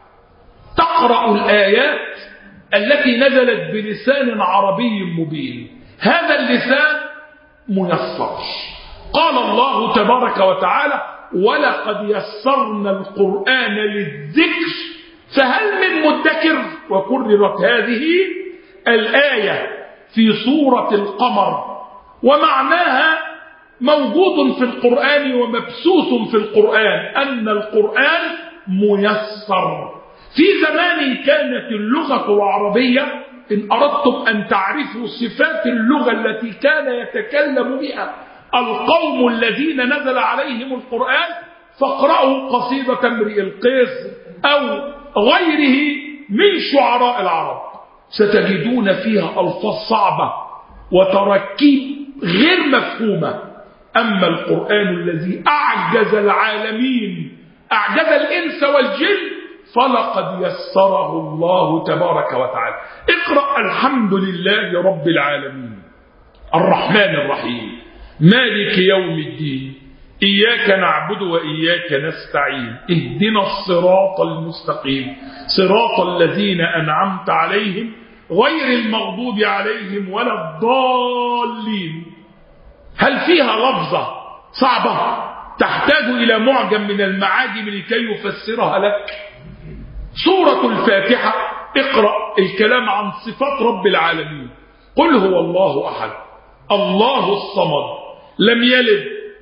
تقرأ الآيات التي نزلت بلسان عربي مبين، هذا اللسان ميسر. قال الله تبارك وتعالى ولقد يسرنا القرآن للذكر فهل من مدكر. وكررت هذه الآية في سورة القمر، ومعناها موجود في القرآن ومبثوث في القرآن أن القرآن ميسر. في زمان كانت اللغة العربية، إن أردتم أن تعرفوا صفات اللغة التي كان يتكلم بها القوم الذين نزل عليهم القرآن، فاقرأوا قصيدة امرئ القيس أو غيره من شعراء العرب، ستجدون فيها ألفاظ صعبة وتركيب غير مفهومة. أما القرآن الذي أعجز العالمين، أعجز الإنس والجن، فلقد يسره الله تبارك وتعالى. اقرأ الحمد لله رب العالمين الرحمن الرحيم مالك يوم الدين إياك نعبد وإياك نستعين اهدنا الصراط المستقيم صراط الذين أنعمت عليهم غير المغضوب عليهم ولا الضالين. هل فيها لفظة صعبة تحتاج إلى معجم من المعاجم لكي يفسرها لك؟ سورة الفاتحة اقرأ الكلام عن صفات رب العالمين. قل هو الله أحد الله الصمد لم يلد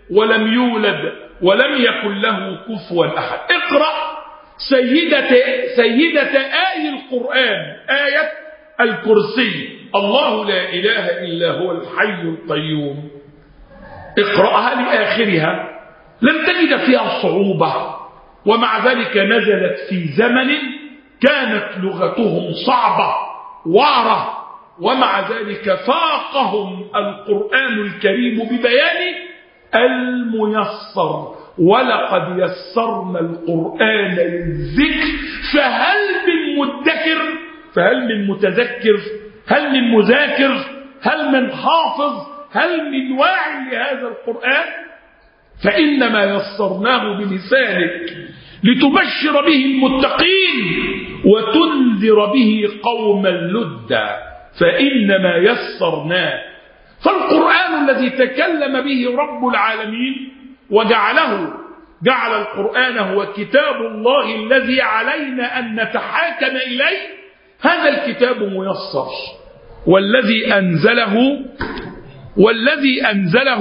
ولم يولد ولم يكن له كفوا أحد. اقرأ سيدة, سيدة آي القرآن، آية الكرسي، الله لا إله إلا هو الحي القيوم. اقرأها لآخرها لم تجد فيها صعوبة، ومع ذلك نزلت في زمن كانت لغتهم صعبة وعرة، ومع ذلك فاقهم القرآن الكريم ببيان الميسر. ولقد يسرنا القرآن للذكر فهل من مدكر، فهل من متذكر، هل من مذاكر، هل من حافظ، هل من واعي لهذا القرآن؟ فإنما يسرناه بلسانك لتبشر به المتقين وتنذر به قوما لدا، فإنما يسرناه. فالقرآن الذي تكلم به رب العالمين وجعله جعل القرآن هو كتاب الله الذي علينا أن نتحاكم إليه، هذا الكتاب ميسر. والذي أنزله والذي أنزله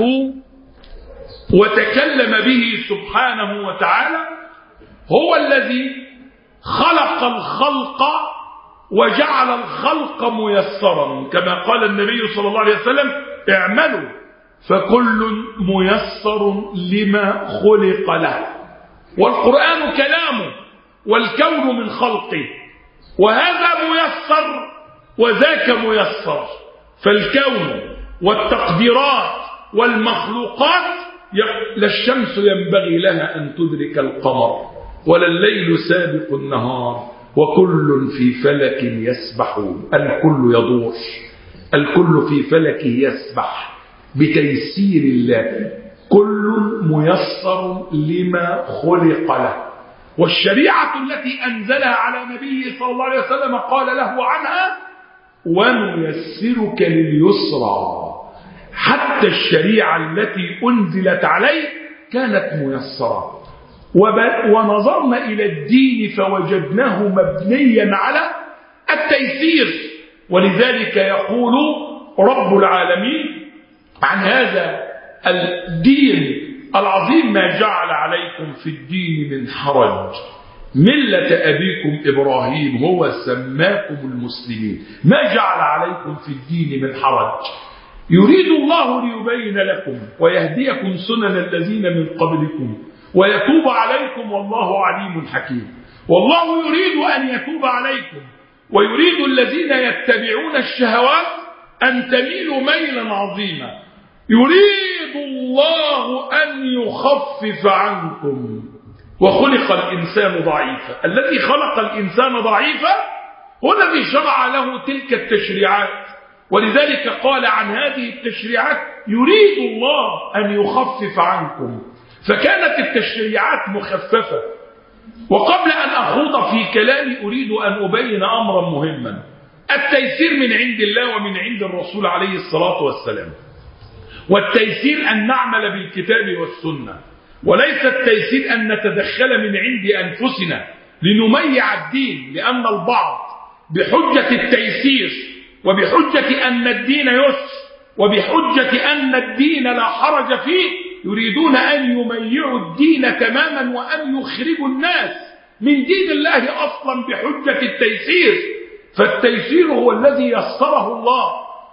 وتكلم به سبحانه وتعالى هو الذي خلق الخلق وجعل الخلق ميسرا، كما قال النبي صلى الله عليه وسلم: اعملوا فكل ميسر لما خلق له. والقرآن كلامه والكون من خلقه، وهذا ميسر وذاك ميسر. فالكون والتقديرات والمخلوقات لا الشمس ينبغي لها أن تدرك القمر ولا الليل سابق النهار وكل في فلك يسبحون. الكل يدور، الكل في فلكه يسبح بتيسير الله، كل ميسر لما خلق له. والشريعة التي أنزلها على نبيه صلى الله عليه وسلم قال له عنها: ونيسرك لليسرى. حتى الشريعة التي أنزلت عليه كانت ميسرة. ونظرنا إلى الدين فوجدناه مبنيا على التيسير. ولذلك يقول رب العالمين عن هذا الدين العظيم: ما جعل عليكم في الدين من حرج ملة أبيكم إبراهيم هو سماكم المسلمين. ما جعل عليكم في الدين من حرج، يريد الله ليبين لكم ويهديكم سنن الذين من قبلكم ويتوب عليكم والله عليم حكيم. والله يريد أن يتوب عليكم ويريد الذين يتبعون الشهوات أن تميلوا ميلا عظيما. يريد الله أن يخفف عنكم وخلق الإنسان ضعيفا. الذي خلق الإنسان ضعيفا هو الذي شرع له تلك التشريعات. ولذلك قال عن هذه التشريعات: يريد الله أن يخفف عنكم. فكانت التشريعات مخففة. وقبل أن أخوض في كلامي أريد أن أبين أمرا مهما. التيسير من عند الله ومن عند الرسول عليه الصلاة والسلام. والتيسير أن نعمل بالكتاب والسنة، وليس التيسير أن نتدخل من عند أنفسنا لنميع الدين. لأن البعض بحجة التيسير وبحجة أن الدين يسر وبحجة أن الدين لا حرج فيه يريدون أن يميعوا الدين تماما وأن يخرجوا الناس من دين الله أصلا بحجة التيسير. فالتيسير هو الذي يسره الله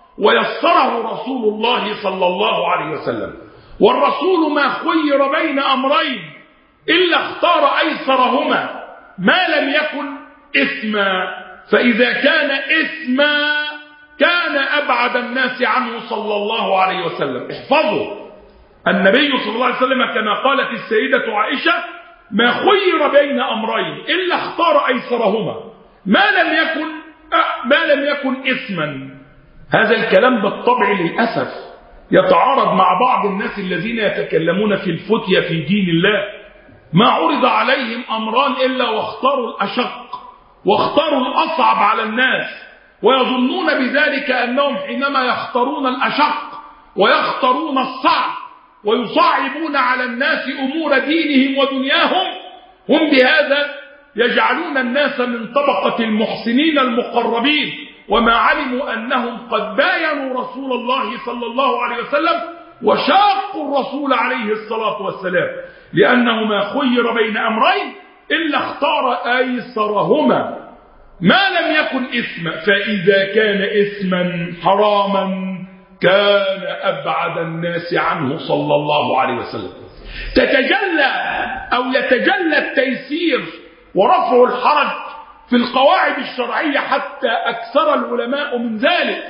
ويسره رسول الله صلى الله عليه وسلم. والرسول ما خير بين أمرين إلا اختار أيسرهما ما لم يكن إثما، فإذا كان إثما كان أبعد الناس عنه صلى الله عليه وسلم. احفظوا النبي صلى الله عليه وسلم كما قالت السيدة عائشة: ما خير بين أمرين إلا اختار أيسرهما ما لم يكن ما لم يكن إثما. هذا الكلام بالطبع للأسف يتعارض مع بعض الناس الذين يتكلمون في الفتية في دين الله. ما عرض عليهم أمران إلا واختاروا الأشق واختاروا الأصعب على الناس، ويظنون بذلك أنهم حينما يختارون الأشق ويختارون الصعب ويصعبون على الناس أمور دينهم ودنياهم هم بهذا يجعلون الناس من طبقة المحسنين المقربين، وما علموا أنهم قد باينوا رسول الله صلى الله عليه وسلم وشاقوا الرسول عليه الصلاة والسلام، لأنه ما خير بين أمرين إلا اختار أيسرهما ما لم يكن إثما، فإذا كان إثما حراما كان أبعد الناس عنه صلى الله عليه وسلم. تتجلى أو يتجلى التيسير ورفع الحرج في القواعد الشرعية حتى أكثر العلماء من ذلك،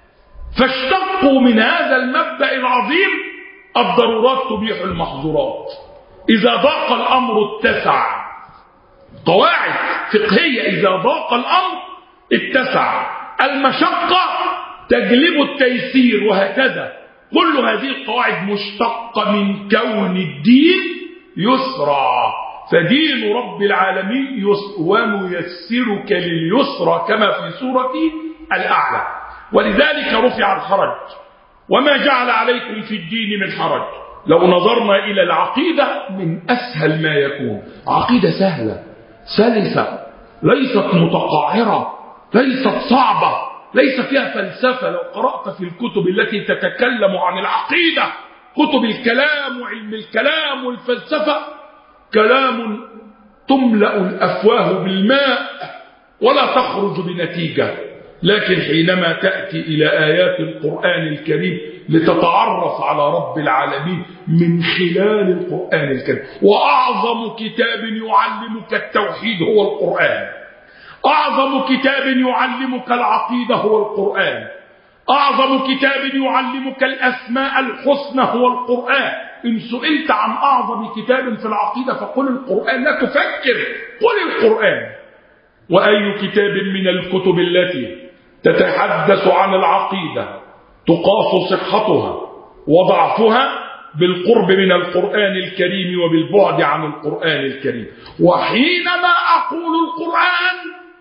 فاشتقوا من هذا المبدأ العظيم الضرورات تبيح المحظورات. إذا ضاق الأمر اتسع، قواعد فقهية إذا ضاق الأمر اتسع، المشقة تجلب التيسير، وهكذا كل هذه القواعد مشتقة من كون الدين يسرى، فدين رب العالمين يسر ونيسرك لليسرى كما في سورة الأعلى. ولذلك رفع الحرج، وما جعل عليكم في الدين من حرج. لو نظرنا إلى العقيدة من أسهل ما يكون، عقيدة سهلة سلسة، ليست متقعرة، ليست صعبة، ليس فيها فلسفة. لو قرأت في الكتب التي تتكلم عن العقيدة، كتب الكلام وعلم الكلام والفلسفة، كلام تملأ الأفواه بالماء ولا تخرج بنتيجة. لكن حينما تأتي إلى آيات القرآن الكريم لتتعرف على رب العالمين من خلال القرآن الكريم، وأعظم كتاب يعلمك التوحيد هو القرآن، أعظم كتاب يعلمك العقيدة هو القرآن، أعظم كتاب يعلمك الأسماء الحسنى هو القرآن. إن سئلت عن أعظم كتاب في العقيدة فقل القرآن، لا تفكر، قل القرآن. وأي كتاب من الكتب التي تتحدث عن العقيدة تقاس صحتها وضعفها بالقرب من القرآن الكريم وبالبعد عن القرآن الكريم. وحينما أقول القرآن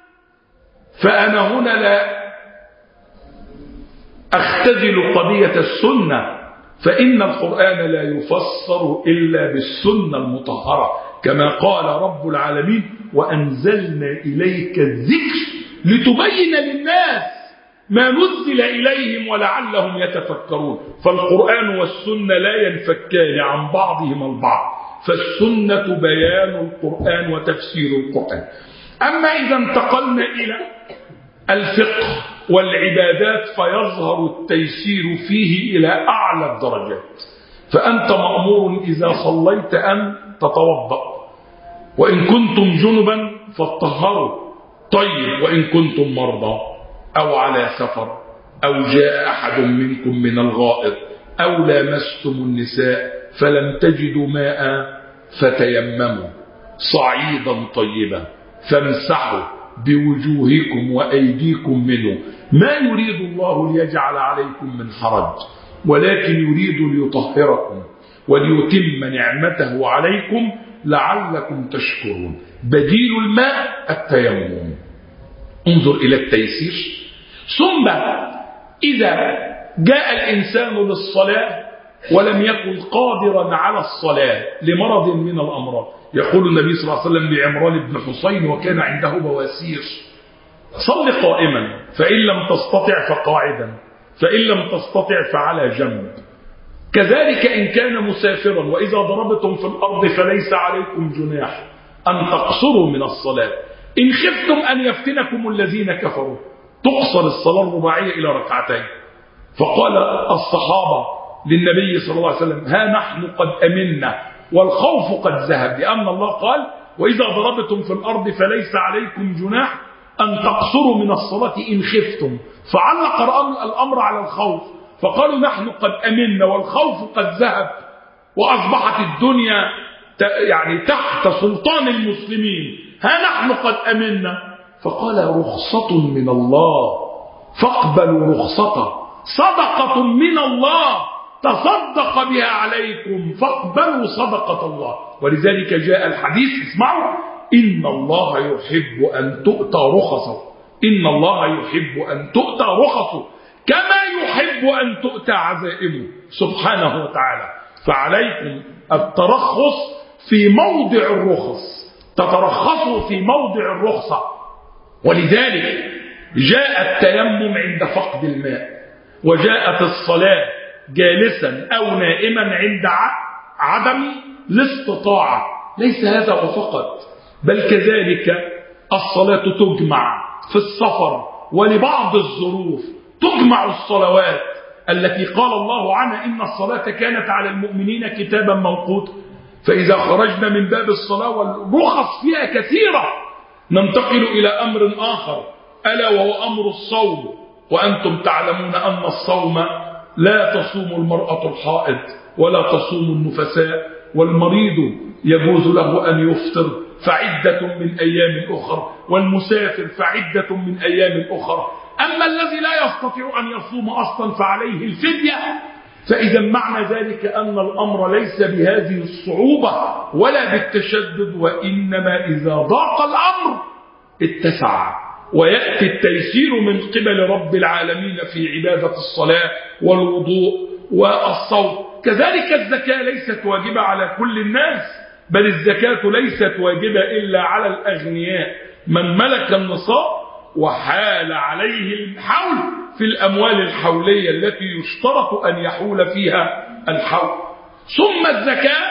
فأنا هنا لا أختزل قضية السنة، فإن القرآن لا يفسر إلا بالسنة المطهرة، كما قال رب العالمين: وأنزلنا إليك الذكر لتبين للناس ما نزل إليهم ولعلهم يتفكرون. فالقرآن والسنة لا ينفكان عن بعضهما البعض، فالسنة بيان القرآن وتفسير القرآن. أما إذا انتقلنا إلى الفقه والعبادات فيظهر التيسير فيه إلى أعلى الدرجات. فأنت مأمور إذا صليت أن تتوضأ، وإن كنتم جنبا فاطهروا. طيب، وإن كنتم مرضى أو على سفر أو جاء أحد منكم من الغائط أو لامستم النساء فلم تجدوا ماء فتيمموا صعيدا طيبا فامسحوا بوجوهكم وأيديكم منه، ما يريد الله ليجعل عليكم من حرج، ولكن يريد ليطهركم وليتم نعمته عليكم لعلكم تشكرون. بديل الماء التيمم. انظر إلى التيسير. ثم إذا جاء الإنسان للصلاة ولم يكن قادرا على الصلاة لمرض من الأمراض، يقول النبي صلى الله عليه وسلم لعمران بن حسين وكان عنده بواسير: صل قائما، فإن لم تستطع فقاعدا، فإن لم تستطع فعلى جنب. كذلك إن كان مسافرا وإذا ضربتم في الأرض فليس عليكم جناح أن تقصروا من الصلاة. إن خفتم أن يفتنكم الذين كفروا تقصر الصلاة الرباعية إلى ركعتين. فقال الصحابة للنبي صلى الله عليه وسلم: ها نحن قد أمنا والخوف قد ذهب، لأن الله قال: وإذا ضربتم في الأرض فليس عليكم جناح أن تقصروا من الصلاة إن خفتم، فعلق الأمر على الخوف، فقالوا: نحن قد أمنا والخوف قد ذهب وأصبحت الدنيا يعني تحت سلطان المسلمين، ها نحن قد أمنا. فقال: رخصة من الله فاقبلوا رخصته، صدقة من الله تصدق بها عليكم فاقبلوا صدقة الله. ولذلك جاء الحديث، اسمعوا: إن الله يحب أن تؤتى رخصه، إن الله يحب أن تؤتى رخصه كما يحب أن تؤتى عزائمه سبحانه وتعالى. فعليكم الترخص في موضع الرخص، تترخصوا في موضع الرخصة. ولذلك جاء التيمم عند فقد الماء، وجاءت الصلاة جالسا أو نائما عند عدم الاستطاعة. ليس هذا فقط، بل كذلك الصلاة تجمع في السفر ولبعض الظروف، تجمع الصلوات التي قال الله عنها إن الصلاة كانت على المؤمنين كتابا موقوتا. فإذا خرجنا من باب الصلاة والرخص فيها كثيرة ننتقل إلى أمر آخر، ألا وهو أمر الصوم. وأنتم تعلمون أن الصوم لا تصوم المرأة الحائض ولا تصوم النفساء، والمريض يجوز له أن يفطر فعدة من أيام أخر، والمسافر فعدة من أيام أخر. أما الذي لا يستطيع أن يصوم أصلا فعليه الفدية. فإذا معنى ذلك أن الأمر ليس بهذه الصعوبة ولا بالتشدد، وإنما إذا ضاق الأمر اتسع، ويأتي التيسير من قبل رب العالمين في عبادة الصلاة والوضوء والصوم. كذلك الزكاة ليست واجبة على كل الناس، بل الزكاة ليست واجبة إلا على الأغنياء، من ملك النصاب وحال عليه الحول في الأموال الحولية التي يشترط أن يحول فيها الحول. ثم الزكاة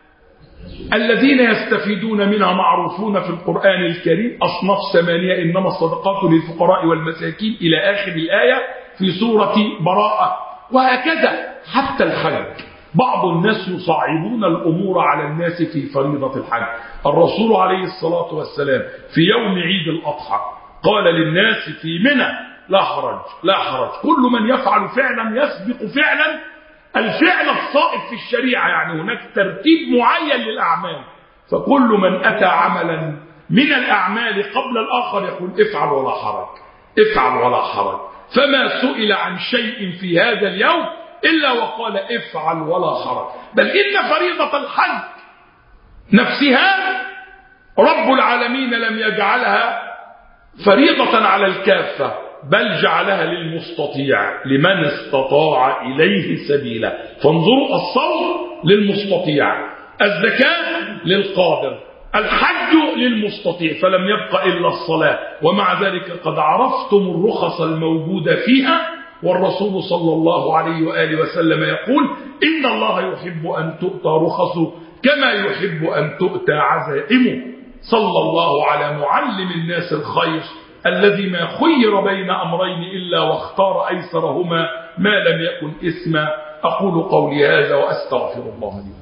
الذين يستفيدون منها معروفون في القرآن الكريم، أصناف ثمانية: إنما الصدقات للفقراء والمساكين إلى آخر الآية في سورة براءة. وهكذا حتى الحج، بعض الناس يصعبون الأمور على الناس في فريضة الحج. الرسول عليه الصلاة والسلام في يوم عيد الأضحى قال للناس في منى: لا حرج لا حرج، كل من يفعل فعلا يسبق فعلا الفعل الصائب في الشريعة، يعني هناك ترتيب معين للأعمال، فكل من أتى عملا من الأعمال قبل الآخر يقول افعل ولا حرج افعل ولا حرج. فما سئل عن شيء في هذا اليوم إلا وقال افعل ولا حرج. بل إن فريضة الحج نفسها رب العالمين لم يجعلها فريضة على الكافة، بل جعلها للمستطيع، لمن استطاع إليه سبيلا. فانظروا: الصوم للمستطيع، الزكاة للقادر، الحج للمستطيع، فلم يبق إلا الصلاة. ومع ذلك قد عرفتم الرخص الموجودة فيها، والرسول صلى الله عليه وآله وسلم يقول: إن الله يحب أن تؤتى رخصه كما يحب أن تؤتى عزائمه. صلى الله على معلم الناس الخير الذي ما خير بين أمرين إلا واختار أيسرهما ما لم يكن إثما. أقول قولي هذا وأستغفر الله لي.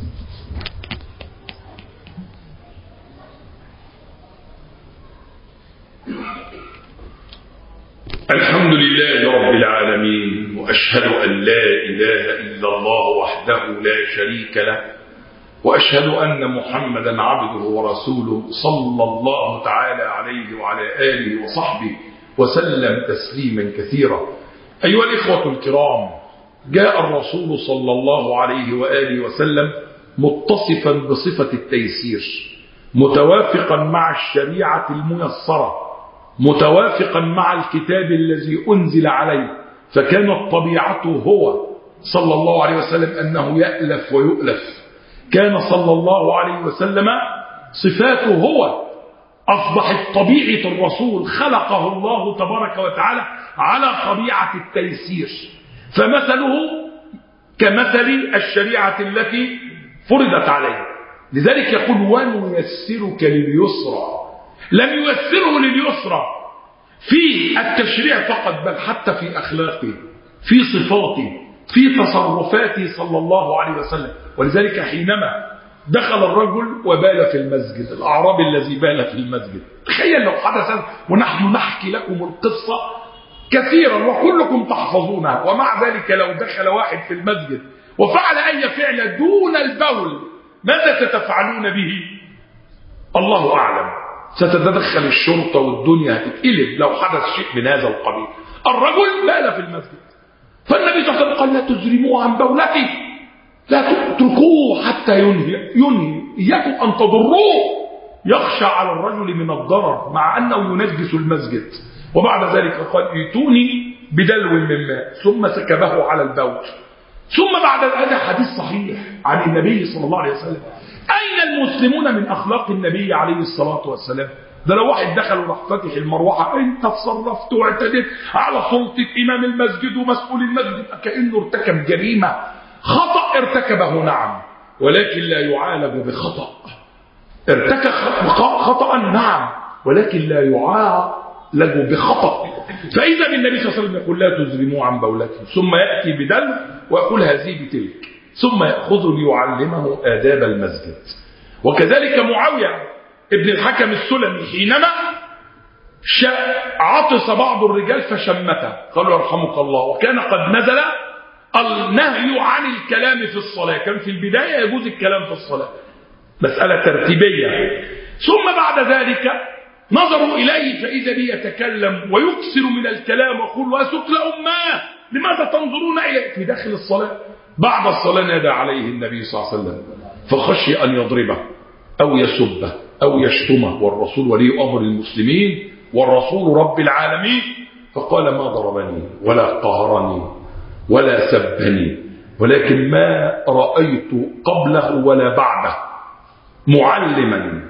الحمد لله رب العالمين، وأشهد أن لا إله إلا الله وحده لا شريك له، وأشهد أن محمدا عبده ورسوله صلى الله تعالى عليه وعلى آله وصحبه وسلم تسليما كثيرا. أيها الإخوة الكرام، جاء الرسول صلى الله عليه وآله وسلم متصفا بصفة التيسير، متوافقا مع الشريعة الميسرة، متوافقا مع الكتاب الذي أنزل عليه. فكانت طبيعته هو صلى الله عليه وسلم أنه يألف ويؤلف. كان صلى الله عليه وسلم صفاته هو أصبحت طبيعة الرسول، خلقه الله تبارك وتعالى على طبيعة التيسير، فمثله كمثل الشريعة التي فرضت عليه. لذلك يقول: ونيسرك لليسرى. لم ييسره لليسرى في التشريع فقط، بل حتى في أخلاقه، في صفاته، في تصرفاته صلى الله عليه وسلم. ولذلك حينما دخل الرجل وبال في المسجد، الأعرابي الذي بال في المسجد، تخيل لو حدث، ونحن نحكي لكم القصة كثيرا وكلكم تحفظونها، ومع ذلك لو دخل واحد في المسجد وفعل أي فعل دون البول، ماذا ستفعلون به؟ الله أعلم. ستتدخل الشرطة والدنيا هتتقلب لو حدث شيء من هذا القبيل. الرجل بال في المسجد، فالنبي صلى الله عليه وسلم قال: لا تجرموه عن بولته، لا تتركوه حتى ينهي ينهي إياكم أن تضروه. يخشى على الرجل من الضرر مع أنه ينجس المسجد. وبعد ذلك قال: ائتوني بدلو من ماء، ثم سكبه على البول. ثم بعد هذا حديث صحيح عن النبي صلى الله عليه وسلم. أين المسلمون من أخلاق النبي عليه الصلاة والسلام؟ ده لو واحد دخل وراح فاتح المروحة انت تصرفت واعتديت على سلطة امام المسجد ومسؤول المسجد كأنه ارتكب جريمة. خطأ ارتكبه نعم، ولكن لا يعالج بخطأ. ارتكب خطأ نعم، ولكن لا يعالج بخطأ. فإذا بالنبي صلى الله عليه وسلم يقول لا تزرموا عن بولته، ثم يأتي بدلو ويقول هذه بتلك، ثم يأخذ ليعلمه آداب المسجد. وكذلك معاوية ابن الحكم السلمي حينما عطس بعض الرجال فشمته قالوا يرحمك الله، وكان قد نزل النهي عن الكلام في الصلاة. كان في البداية يجوز الكلام في الصلاة، مسألة ترتيبية. ثم بعد ذلك نظروا إليه فإذا به يتكلم ويكثر من الكلام ويقول وسكل أماه لماذا تنظرون إليه في داخل الصلاة. بعد الصلاة نادى عليه النبي صلى الله عليه وسلم فخشي أن يضربه أو يسبه أو يشتمه، والرسول ولي أمر المسلمين والرسول رب العالمين، فقال ما ضربني ولا قهرني ولا سبني، ولكن ما رأيت قبله ولا بعده معلما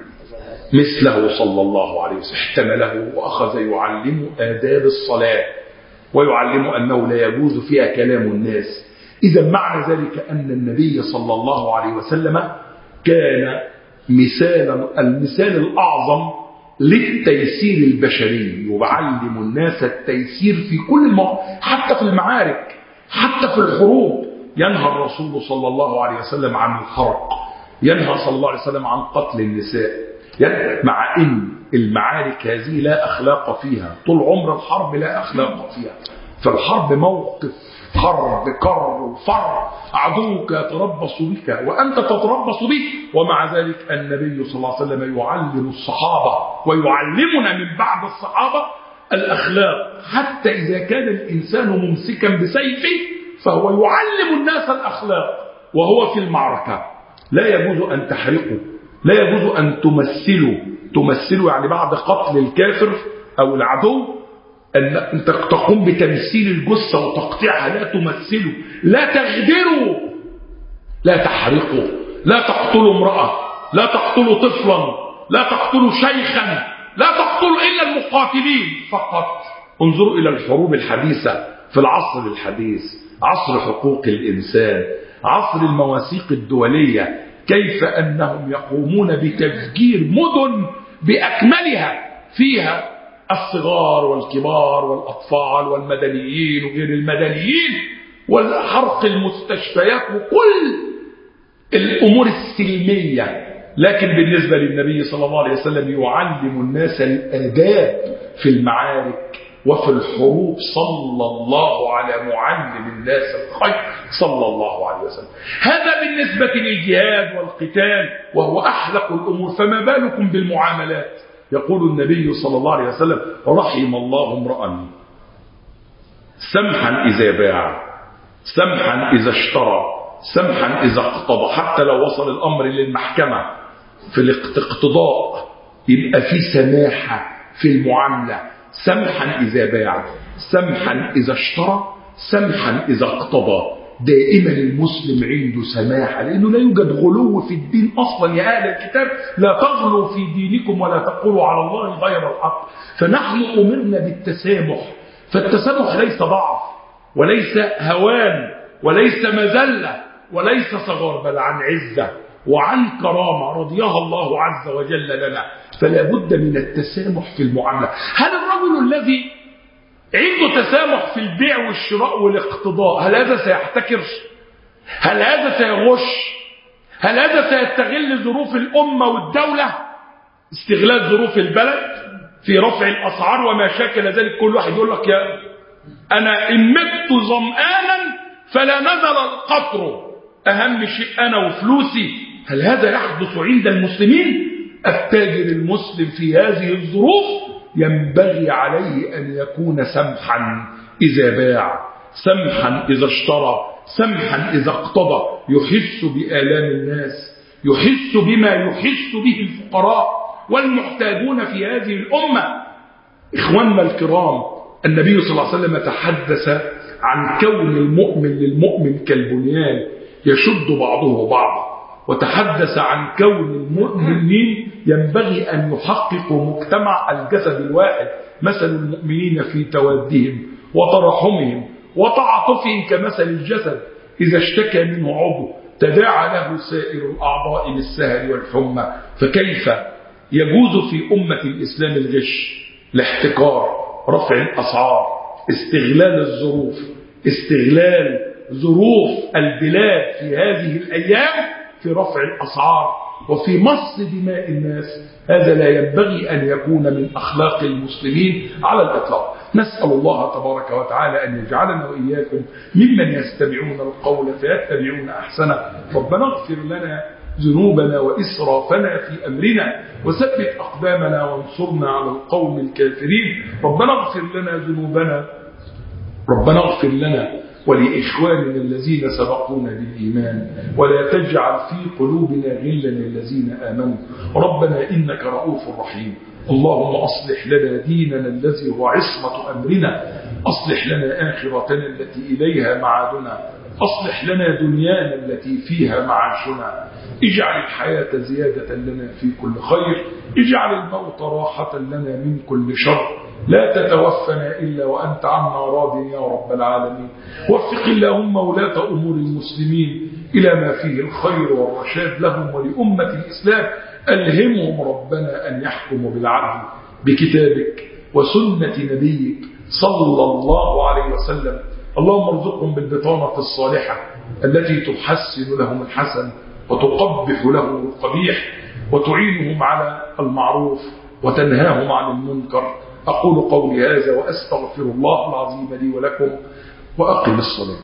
مثله صلى الله عليه وسلم. احتمله وأخذ يعلم آداب الصلاة ويعلم أنه لا يجوز فيها كلام الناس. إذا معنى ذلك أن النبي صلى الله عليه وسلم كان مثالا، المثال الأعظم للتيسير البشري، يعلم الناس التيسير في كل المواقف، حتى في المعارك، حتى في الحروب. ينهى الرسول صلى الله عليه وسلم عن الحرق، ينهى صلى الله عليه وسلم عن قتل النساء، مع ان المعارك هذه لا اخلاق فيها، طول عمر الحرب لا اخلاق فيها. فالحرب موقف حرب كر وفر، عدوك يتربص بك وانت تتربص به، ومع ذلك النبي صلى الله عليه وسلم يعلم الصحابه ويعلمنا من بعد الصحابه الاخلاق. حتى اذا كان الانسان ممسكا بسيفه فهو يعلم الناس الاخلاق وهو في المعركه. لا يجوز ان تحرقوا، لا يجوز أن تمثلوا تمثلوا يعني بعد قتل الكافر أو العدو أن أنت تقوم بتمثيل الجثة وتقطيعها. لا تمثلوا، لا تغدروا، لا تحرقوا، لا تقتلوا امرأة، لا تقتلوا طفلا، لا تقتلوا شيخا، لا تقتلوا إلا المقاتلين فقط. انظروا إلى الحروب الحديثة في العصر الحديث، عصر حقوق الإنسان، عصر المواثيق الدولية، كيف أنهم يقومون بتفجير مدن بأكملها فيها الصغار والكبار والأطفال والمدنيين وغير المدنيين، والحرق المستشفيات وكل الأمور السلمية. لكن بالنسبة للنبي صلى الله عليه وسلم يعلم الناس الآداب في المعارك وفي الحروب، صلى الله على معلم الناس الخير صلى الله عليه وسلم. هذا بالنسبة للجهاد والقتال وهو أحلق الأمور، فما بالكم بالمعاملات. يقول النبي صلى الله عليه وسلم رحم الله امرأ سمحا إذا باع، سمحا إذا اشترى، سمحا إذا اقتضى. حتى لو وصل الأمر للمحكمة في الاقتضاء يبقى في سماحة في المعاملة، سمحا إذا باع، سمحا إذا اشترى، سمحا إذا اقتضى. دائما المسلم عنده سماحة، لأنه لا يوجد غلو في الدين أصلا. يا أهل الكتاب لا تغلوا في دينكم ولا تقولوا على الله غير الحق. فنحن أمرنا بالتسامح، فالتسامح ليس ضعف وليس هوان وليس مذلة وليس صغار، بل عن عزة وعن كرامة رضيها الله عز وجل لنا. فلا بد من التسامح في المعاملة. هل الرجل الذي عنده تسامح في البيع والشراء والاقتضاء هل هذا سيحتكر؟ هل هذا سيغش؟ هل هذا سيستغل ظروف الأمة والدولة؟ استغلال ظروف البلد في رفع الأسعار وما شاكل ذلك. كل واحد يقول لك يا أنا إن مت ظمآنا فلا نزل القطر، أهم شيء أنا وفلوسي. هل هذا يحدث عند المسلمين؟ التاجر المسلم في هذه الظروف ينبغي عليه أن يكون سمحا إذا باع، سمحا إذا اشترى، سمحا إذا اقتضى، يحس بآلام الناس، يحس بما يحس به الفقراء والمحتاجون في هذه الأمة. إخواننا الكرام، النبي صلى الله عليه وسلم تحدث عن كون المؤمن للمؤمن كالبنيان يشد بعضه بعضا، وتحدث عن كون المؤمنين ينبغي أن يحققوا مجتمع الجسد الواحد، مثل المؤمنين في توادهم وترحمهم وتعاطفهم كمثل الجسد إذا اشتكى منه عضو تداعى له سائر الأعضاء بالسهر والحمى. فكيف يجوز في أمة الإسلام الغش، الاحتكار، رفع الأسعار، استغلال الظروف، استغلال ظروف البلاد في هذه الأيام في رفع الأسعار وفي مص دماء الناس؟ هذا لا ينبغي أن يكون من أخلاق المسلمين على الإطلاق. نسأل الله تبارك وتعالى أن يجعلنا وإياكم ممن يستمعون القول فيتبعون أحسنه. ربنا اغفر لنا ذنوبنا وإسرافنا في أمرنا وثبت أقدامنا وانصرنا على القوم الكافرين. ربنا اغفر لنا ذنوبنا ربنا اغفر لنا ولإخواننا الذين سبقونا بالإيمان ولا تجعل في قلوبنا غلا للذين آمنوا. ربنا إنك رؤوف رحيم. اللهم أصلح لنا ديننا الذي هو عصمة أمرنا، أصلح لنا آخرتنا التي إليها معادنا، أصلح لنا دنيانا التي فيها معاشنا. اجعل الحياة زيادة لنا في كل خير، اجعل الموت راحة لنا من كل شر. لا تتوفنا إلا وأنت عنا راض يا رب العالمين. وفق اللهم ولاة أمور المسلمين إلى ما فيه الخير والرشاد لهم ولأمة الإسلام. ألهمهم ربنا أن يحكموا بالعدل بكتابك وسنة نبيك صلى الله عليه وسلم. اللهم ارزقهم بالبطانة الصالحة التي تحسن لهم الحسن وتقبح لهم القبيح وتعينهم على المعروف وتنهاهم عن المنكر. أقول قولي هذا وأستغفر الله العظيم لي ولكم وأقم الصلاة.